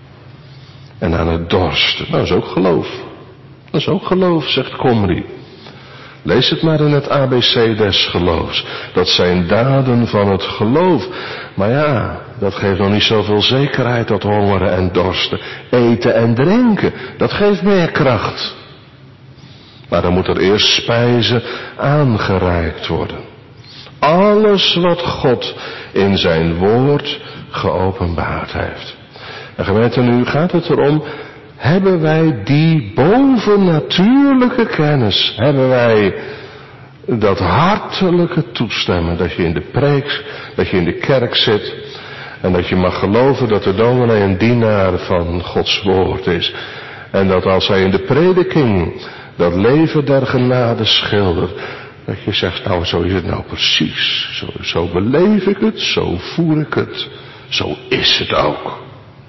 En aan het dorsten. Nou, dat is ook geloof. Dat is ook geloof, zegt Komri. Lees het maar in het A B C des geloofs. Dat zijn daden van het geloof. Maar ja, dat geeft nog niet zoveel zekerheid, dat hongeren en dorsten. Eten en drinken, dat geeft meer kracht. Maar dan moet er eerst spijzen aangereikt worden. Alles wat God in zijn woord geopenbaard heeft. En gemeente, nu gaat het erom, hebben wij die bovennatuurlijke kennis? Hebben wij dat hartelijke toestemmen, dat je in de preek, dat je in de kerk zit en dat je mag geloven dat de dominee een dienaar van Gods woord is. En dat als hij in de prediking dat leven der genade schildert, dat je zegt, nou zo is het nou precies, zo, zo beleef ik het, zo voel ik het, zo is het ook.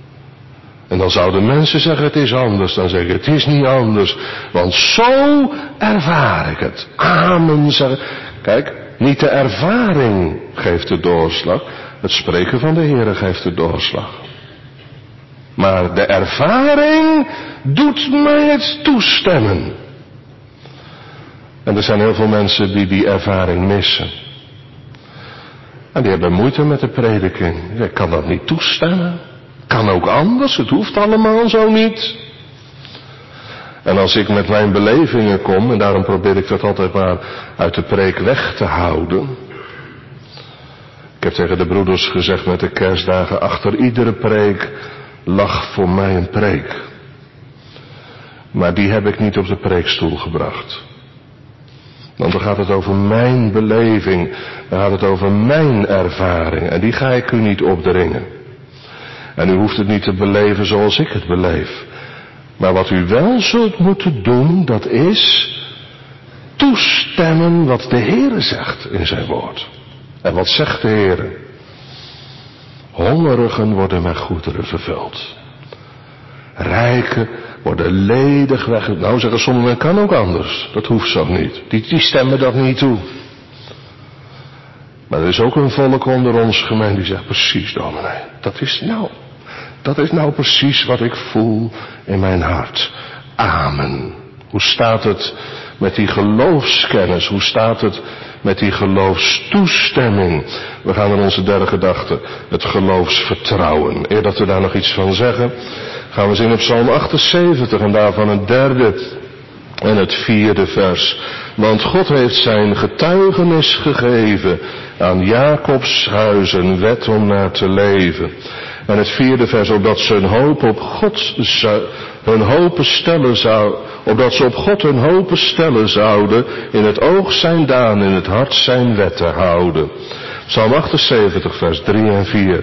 En dan zouden mensen zeggen, het is anders. Dan zeg ik, het is niet anders. Want zo ervaar ik het. Amen zeggen. Kijk, niet de ervaring geeft de doorslag. Het spreken van de Heere geeft de doorslag. Maar de ervaring doet mij het toestemmen. En er zijn heel veel mensen die die ervaring missen. En die hebben moeite met de prediking. Ik kan dat niet toestemmen. Kan ook anders, het hoeft allemaal zo niet. En als ik met mijn belevingen kom, en daarom probeer ik dat altijd maar uit de preek weg te houden. Ik heb tegen de broeders gezegd met de kerstdagen, achter iedere preek lag voor mij een preek. Maar die heb ik niet op de preekstoel gebracht. Want dan gaat het over mijn beleving, dan gaat het over mijn ervaring. En die ga ik u niet opdringen. En u hoeft het niet te beleven zoals ik het beleef. Maar wat u wel zult moeten doen, dat is toestemmen wat de Heere zegt in zijn woord. En wat zegt de Heere? Hongerigen worden met goederen vervuld. Rijken worden ledig weg. Nou zeggen sommigen, kan ook anders. Dat hoeft zo niet. Die, die stemmen dat niet toe. Maar er is ook een volk onder ons gemeen die zegt, precies dominee, dat is nou, dat is nou precies wat ik voel in mijn hart. Amen. Hoe staat het met die geloofskennis? Hoe staat het met die geloofstoestemming? We gaan in onze derde gedachte, het geloofsvertrouwen. Eer dat we daar nog iets van zeggen, gaan we zingen op Psalm achtenzeventig en daarvan het derde en het vierde vers. Want God heeft zijn getuigenis gegeven aan Jacobs huis een wet om naar te leven. En het vierde vers, opdat ze hun hoop op God zou, hun hopen stellen zou, opdat ze op God hun hopen stellen zouden, in het oog zijn daan, in het hart zijn wetten houden. Psalm achtenzeventig vers drie en vier.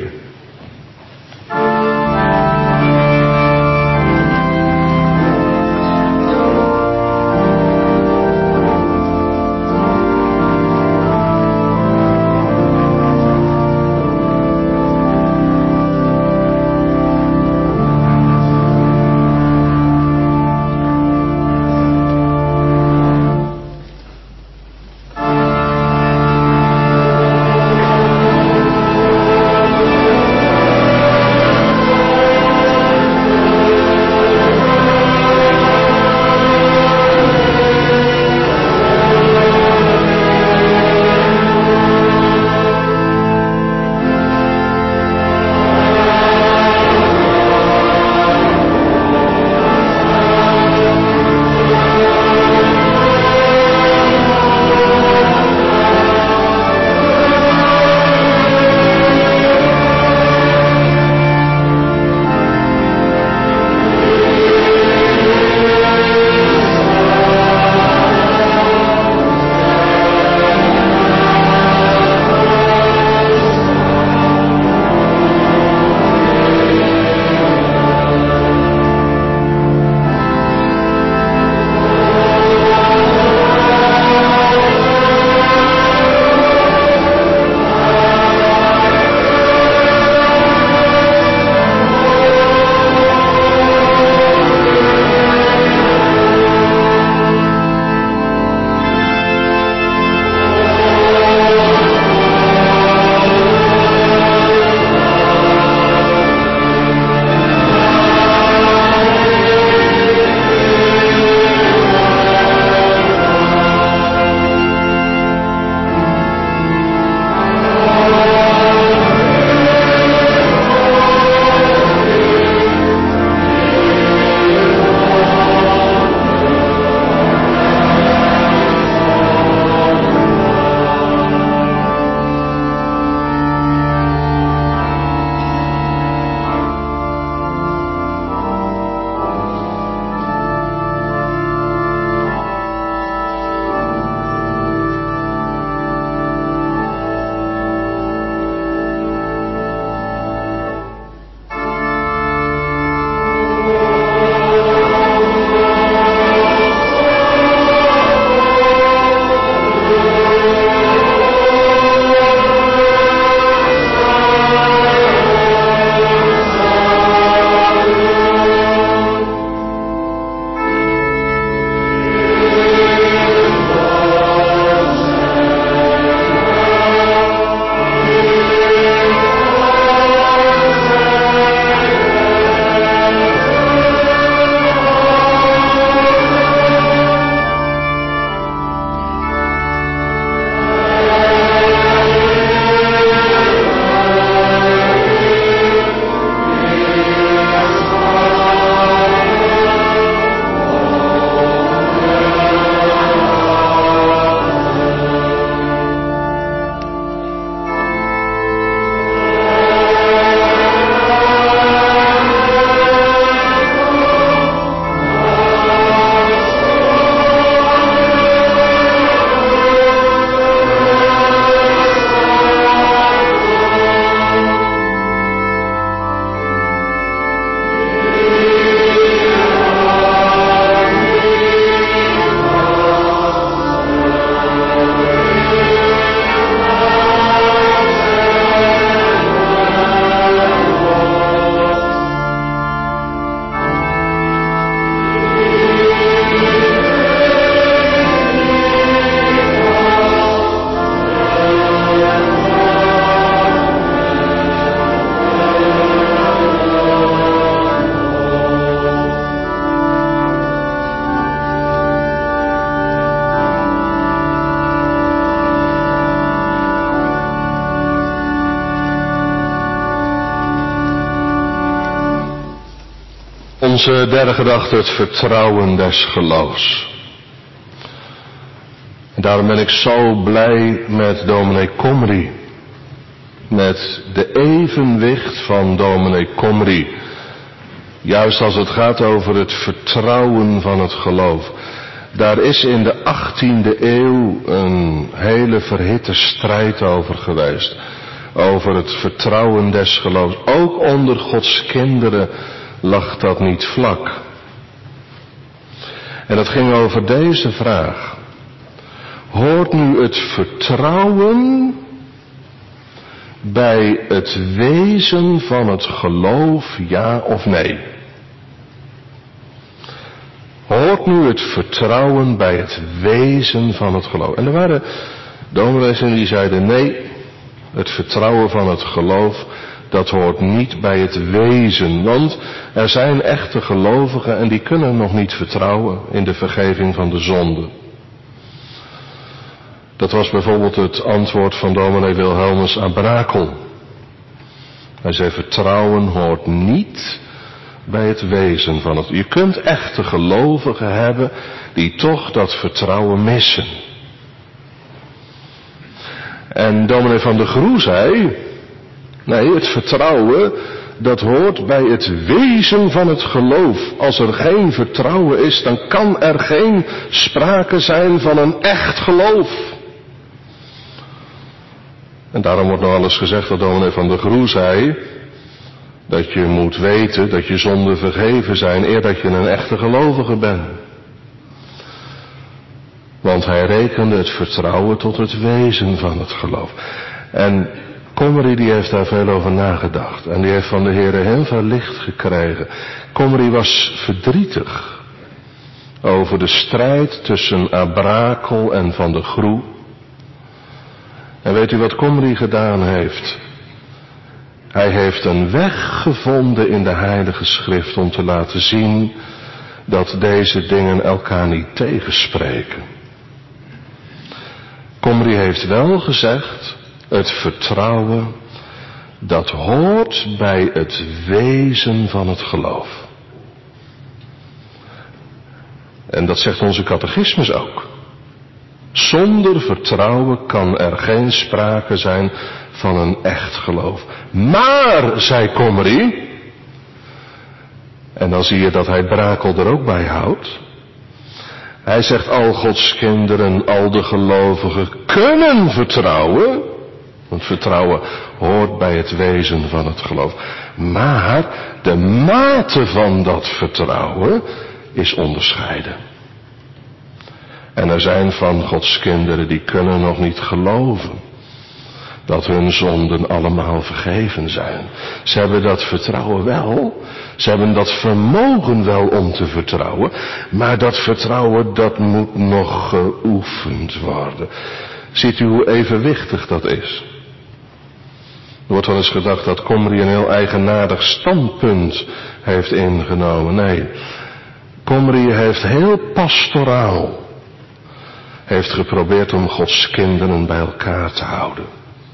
Onze derde gedachte, het vertrouwen des geloofs. En daarom ben ik zo blij met dominee Komrie. Met de evenwicht van dominee Komrie. Juist als het gaat over het vertrouwen van het geloof. Daar is in de achttiende eeuw een hele verhitte strijd over geweest. Over het vertrouwen des geloofs. Ook onder Gods kinderen lag dat niet vlak. En dat ging over deze vraag. Hoort nu het vertrouwen bij het wezen van het geloof, ja of nee? Hoort nu het vertrouwen bij het wezen van het geloof? En er waren dominees die zeiden nee, het vertrouwen van het geloof, dat hoort niet bij het wezen. Want er zijn echte gelovigen en die kunnen nog niet vertrouwen in de vergeving van de zonde. Dat was bijvoorbeeld het antwoord van dominee Wilhelmus aan Brakel. Hij zei, vertrouwen hoort niet bij het wezen van het. Je kunt echte gelovigen hebben die toch dat vertrouwen missen. En dominee van der Groe zei, nee, het vertrouwen, dat hoort bij het wezen van het geloof. Als er geen vertrouwen is, dan kan er geen sprake zijn van een echt geloof. En daarom wordt nog wel eens gezegd dat dominee van der Groe zei, dat je moet weten dat je zonden vergeven zijn eer dat je een echte gelovige bent. Want hij rekende het vertrouwen tot het wezen van het geloof. En Komrie die heeft daar veel over nagedacht. En die heeft van de Heere heel veel licht gekregen. Komrie was verdrietig over de strijd tussen Abrakel en Van der Groe. En weet u wat Komrie gedaan heeft? Hij heeft een weg gevonden in de Heilige Schrift om te laten zien dat deze dingen elkaar niet tegenspreken. Komrie heeft wel gezegd, het vertrouwen, dat hoort bij het wezen van het geloof. En dat zegt onze catechismus ook. Zonder vertrouwen kan er geen sprake zijn van een echt geloof. Maar, zei Komrie, en dan zie je dat hij Brakel er ook bij houdt. Hij zegt, al Gods kinderen, al de gelovigen kunnen vertrouwen. Want vertrouwen hoort bij het wezen van het geloof. Maar de mate van dat vertrouwen is onderscheiden. En er zijn van Gods kinderen die kunnen nog niet geloven dat hun zonden allemaal vergeven zijn. Ze hebben dat vertrouwen wel. Ze hebben dat vermogen wel om te vertrouwen. Maar dat vertrouwen, dat moet nog geoefend worden. Ziet u hoe evenwichtig dat is? Er wordt wel eens gedacht dat Komrie een heel eigenaardig standpunt heeft ingenomen. Nee, Komrie heeft heel pastoraal heeft geprobeerd om Gods kinderen bij elkaar te houden.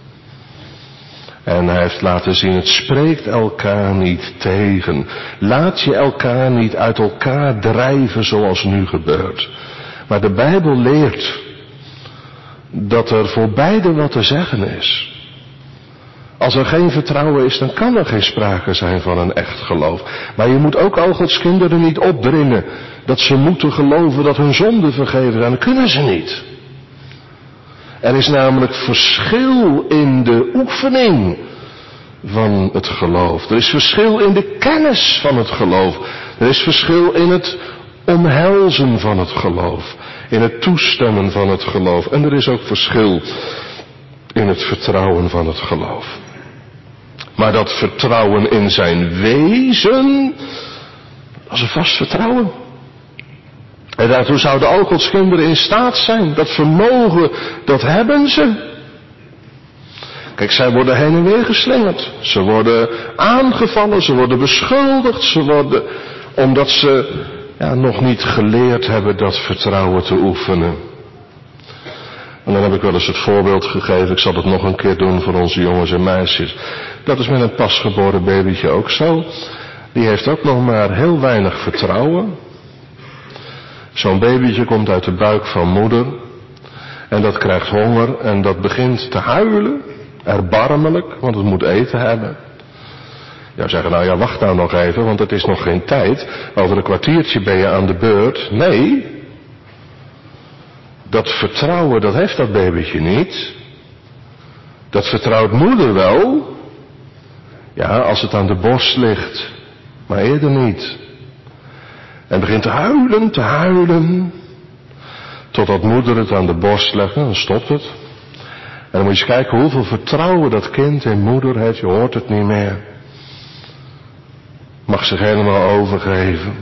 En hij heeft laten zien, het spreekt elkaar niet tegen. Laat je elkaar niet uit elkaar drijven zoals nu gebeurt. Maar de Bijbel leert dat er voor beide wat te zeggen is. Als er geen vertrouwen is, dan kan er geen sprake zijn van een echt geloof. Maar je moet ook al Gods kinderen niet opdringen dat ze moeten geloven dat hun zonden vergeven zijn. Dat kunnen ze niet. Er is namelijk verschil in de oefening van het geloof. Er is verschil in de kennis van het geloof. Er is verschil in het omhelzen van het geloof. In het toestemmen van het geloof. En er is ook verschil in het vertrouwen van het geloof. Maar dat vertrouwen in zijn wezen, dat is een vast vertrouwen. En daartoe zouden al Gods kinderen in staat zijn. Dat vermogen, dat hebben ze. Kijk, zij worden heen en weer geslingerd. Ze worden aangevallen, ze worden beschuldigd. Ze worden, omdat ze ja, nog niet geleerd hebben dat vertrouwen te oefenen. En dan heb ik wel eens het voorbeeld gegeven, ik zal het nog een keer doen voor onze jongens en meisjes. Dat is met een pasgeboren babytje ook zo. die heeft ook nog maar heel weinig vertrouwen. Zo'n babytje komt uit de buik van moeder en dat krijgt honger en dat begint te huilen, erbarmelijk, want het moet eten hebben. Ja, zeggen, nou ja, wacht nou nog even, want het is nog geen tijd. Over een kwartiertje ben je aan de beurt. Nee, dat vertrouwen, dat heeft dat babytje niet. Dat vertrouwt moeder wel. Ja, als het aan de borst ligt, maar eerder niet. En begint te huilen, te huilen. Totdat moeder het aan de borst legt, dan stopt het. En dan moet je eens kijken hoeveel vertrouwen dat kind in moeder heeft. Je hoort het niet meer. Mag zich helemaal overgeven.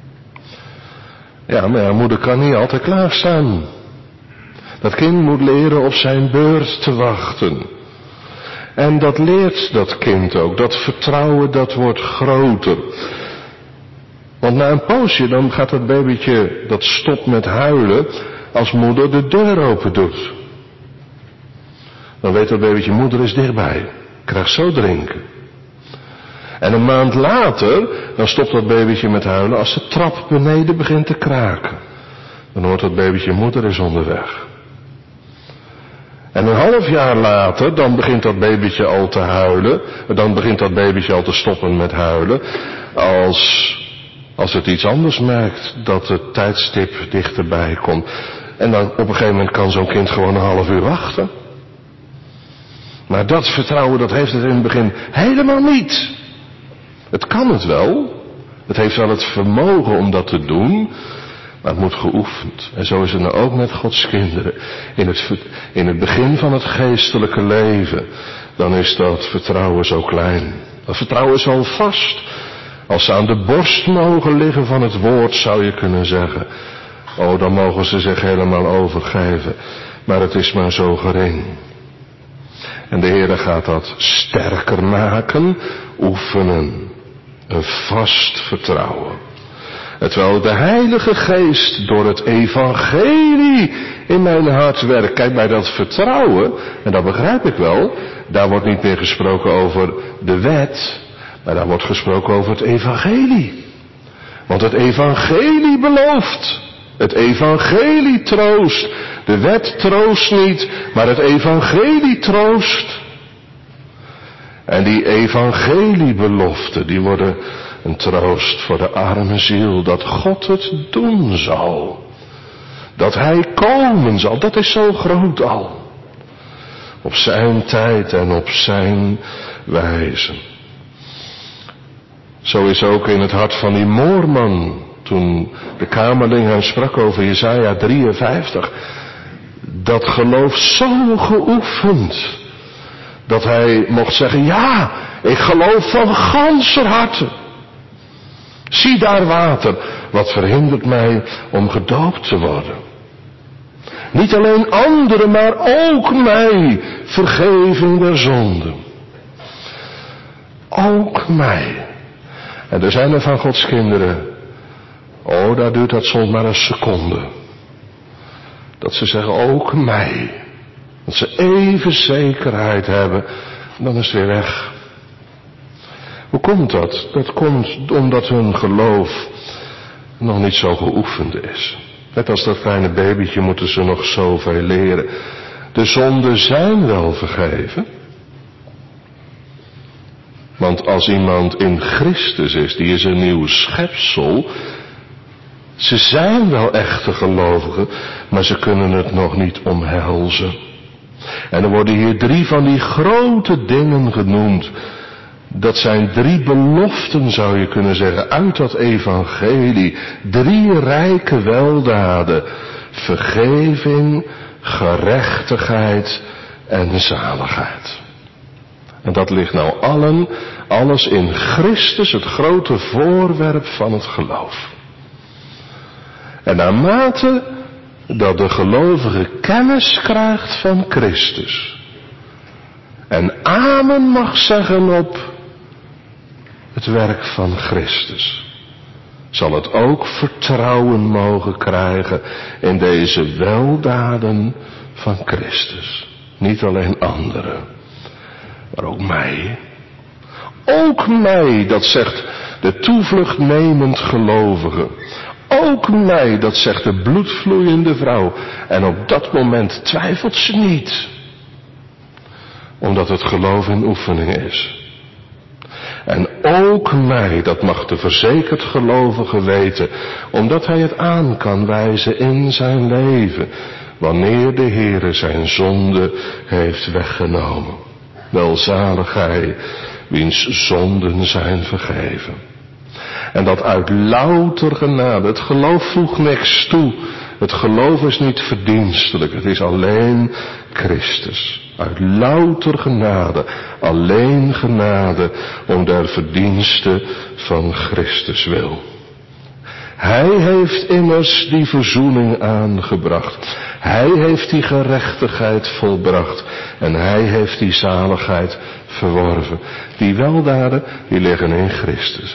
Ja, maar ja, moeder kan niet altijd klaarstaan. Dat kind moet leren op zijn beurt te wachten. En dat leert dat kind ook. Dat vertrouwen, dat wordt groter. Want na een poosje, dan gaat dat babytje, dat stopt met huilen, als moeder de deur open doet. Dan weet dat babytje, moeder is dichtbij. Krijgt zo drinken. En een maand later, dan stopt dat babytje met huilen als de trap beneden begint te kraken. Dan hoort dat babytje, moeder is onderweg. En een half jaar later, dan begint dat babytje al te huilen. Dan begint dat babytje al te stoppen met huilen. Als, als het iets anders merkt, dat het tijdstip dichterbij komt. En dan op een gegeven moment kan zo'n kind gewoon een half uur wachten. Maar dat vertrouwen, dat heeft het in het begin helemaal niet. Het kan het wel. Het heeft wel het vermogen om dat te doen. Maar het moet geoefend. En zo is het nou ook met Gods kinderen. In het, in het begin van het geestelijke leven. Dan is dat vertrouwen zo klein. Dat vertrouwen is al vast. Als ze aan de borst mogen liggen van het woord, zou je kunnen zeggen. Oh, dan mogen ze zich helemaal overgeven. Maar het is maar zo gering. En de Heer gaat dat sterker maken. Oefenen. Een vast vertrouwen. Terwijl de Heilige Geest door het evangelie in mijn hart werkt. Kijk, bij dat vertrouwen, en dat begrijp ik wel, daar wordt niet meer gesproken over de wet, maar daar wordt gesproken over het evangelie. Want het evangelie belooft. Het evangelie troost. De wet troost niet, maar het evangelie troost. En die evangeliebeloften, die worden een troost voor de arme ziel, dat God het doen zal. Dat Hij komen zal, dat is zo groot al. Op zijn tijd en op zijn wijze. Zo is ook in het hart van die moorman, toen de kamerling hem sprak over Jesaja drieënvijftig, dat geloof zo geoefend, dat hij mocht zeggen, ja, ik geloof van ganser harte. Zie daar water, wat verhindert mij om gedoopt te worden. Niet alleen anderen, maar ook mij, vergeving der zonden. Ook mij. En er zijn er van Gods kinderen, oh, daar duurt dat soms maar een seconde. Dat ze zeggen, ook mij. Dat ze even zekerheid hebben, dan is het weer weg. Hoe komt dat? Dat komt omdat hun geloof nog niet zo geoefend is. Net als dat kleine babytje moeten ze nog zoveel leren. De zonden zijn wel vergeven. Want als iemand in Christus is, die is een nieuw schepsel. Ze zijn wel echte gelovigen, maar ze kunnen het nog niet omhelzen. En er worden hier drie van die grote dingen genoemd. Dat zijn drie beloften, zou je kunnen zeggen, uit dat evangelie. Drie rijke weldaden. Vergeving, gerechtigheid en zaligheid. En dat ligt nou allen, alles in Christus, het grote voorwerp van het geloof. En naarmate dat de gelovige kennis krijgt van Christus en amen mag zeggen op het werk van Christus, zal het ook vertrouwen mogen krijgen in deze weldaden van Christus. Niet alleen anderen, maar ook mij. Ook mij, dat zegt de toevlucht nemend gelovige. Ook mij, dat zegt de bloedvloeiende vrouw. En op dat moment twijfelt ze niet. Omdat het geloof in oefening is. En ook mij, dat mag de verzekerd gelovige weten. Omdat hij het aan kan wijzen in zijn leven. Wanneer de Heere zijn zonde heeft weggenomen. Welzalig hij, wiens zonden zijn vergeven. En dat uit louter genade. Het geloof voegt niks toe. Het geloof is niet verdienstelijk. Het is alleen Christus. Uit louter genade. Alleen genade. Om der verdienste van Christus wil. Hij heeft immers die verzoening aangebracht. Hij heeft die gerechtigheid volbracht. En hij heeft die zaligheid verworven. Die weldaden, die liggen in Christus.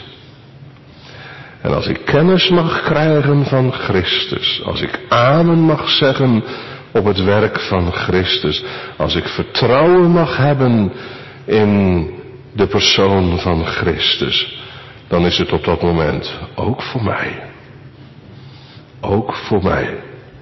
En als ik kennis mag krijgen van Christus, als ik amen mag zeggen op het werk van Christus, als ik vertrouwen mag hebben in de persoon van Christus, dan is het op dat moment ook voor mij. Ook voor mij.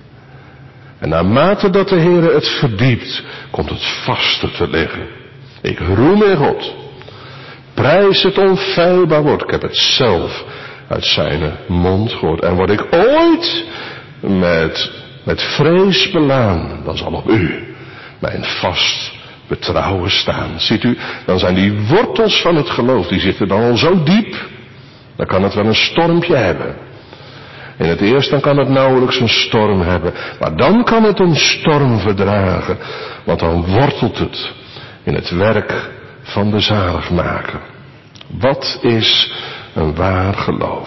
En naarmate dat de Heere het verdiept, komt het vaster te liggen. Ik roem in God. Prijs het onfeilbaar woord. Ik heb het zelf uit zijn mond gehoord. En word ik ooit met, met vrees belaan, dan zal op u mijn vast betrouwen staan. Ziet u, dan zijn die wortels van het geloof, die zitten dan al zo diep. Dan kan het wel een stormpje hebben. In het eerst dan kan het nauwelijks een storm hebben. Maar dan kan het een storm verdragen. Want dan wortelt het in het werk van de zaligmaker. Wat is een waar geloof?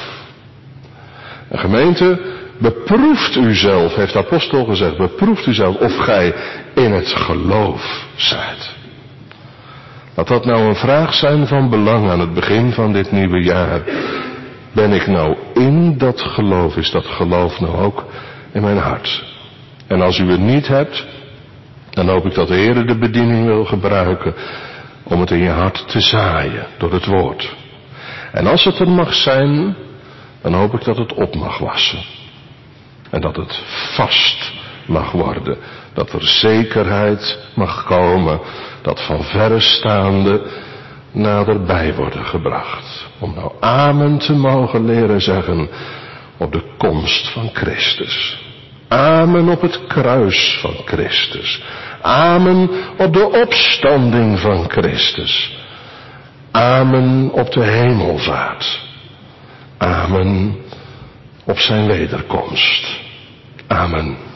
Een gemeente, beproeft u zelf, heeft de apostel gezegd, beproeft u zelf of gij in het geloof zijt. Laat dat nou een vraag zijn van belang aan het begin van dit nieuwe jaar. Ben ik nou in dat geloof? Is dat geloof nou ook in mijn hart? En als u het niet hebt, dan hoop ik dat de Heer de bediening wil gebruiken om het in je hart te zaaien door het woord. En als het er mag zijn, dan hoop ik dat het op mag wassen. En dat het vast mag worden. Dat er zekerheid mag komen. Dat van verre staande naderbij worden gebracht. Om nou amen te mogen leren zeggen op de komst van Christus. Amen op het kruis van Christus. Amen op de opstanding van Christus. Amen op de hemelvaart. Amen op zijn wederkomst. Amen.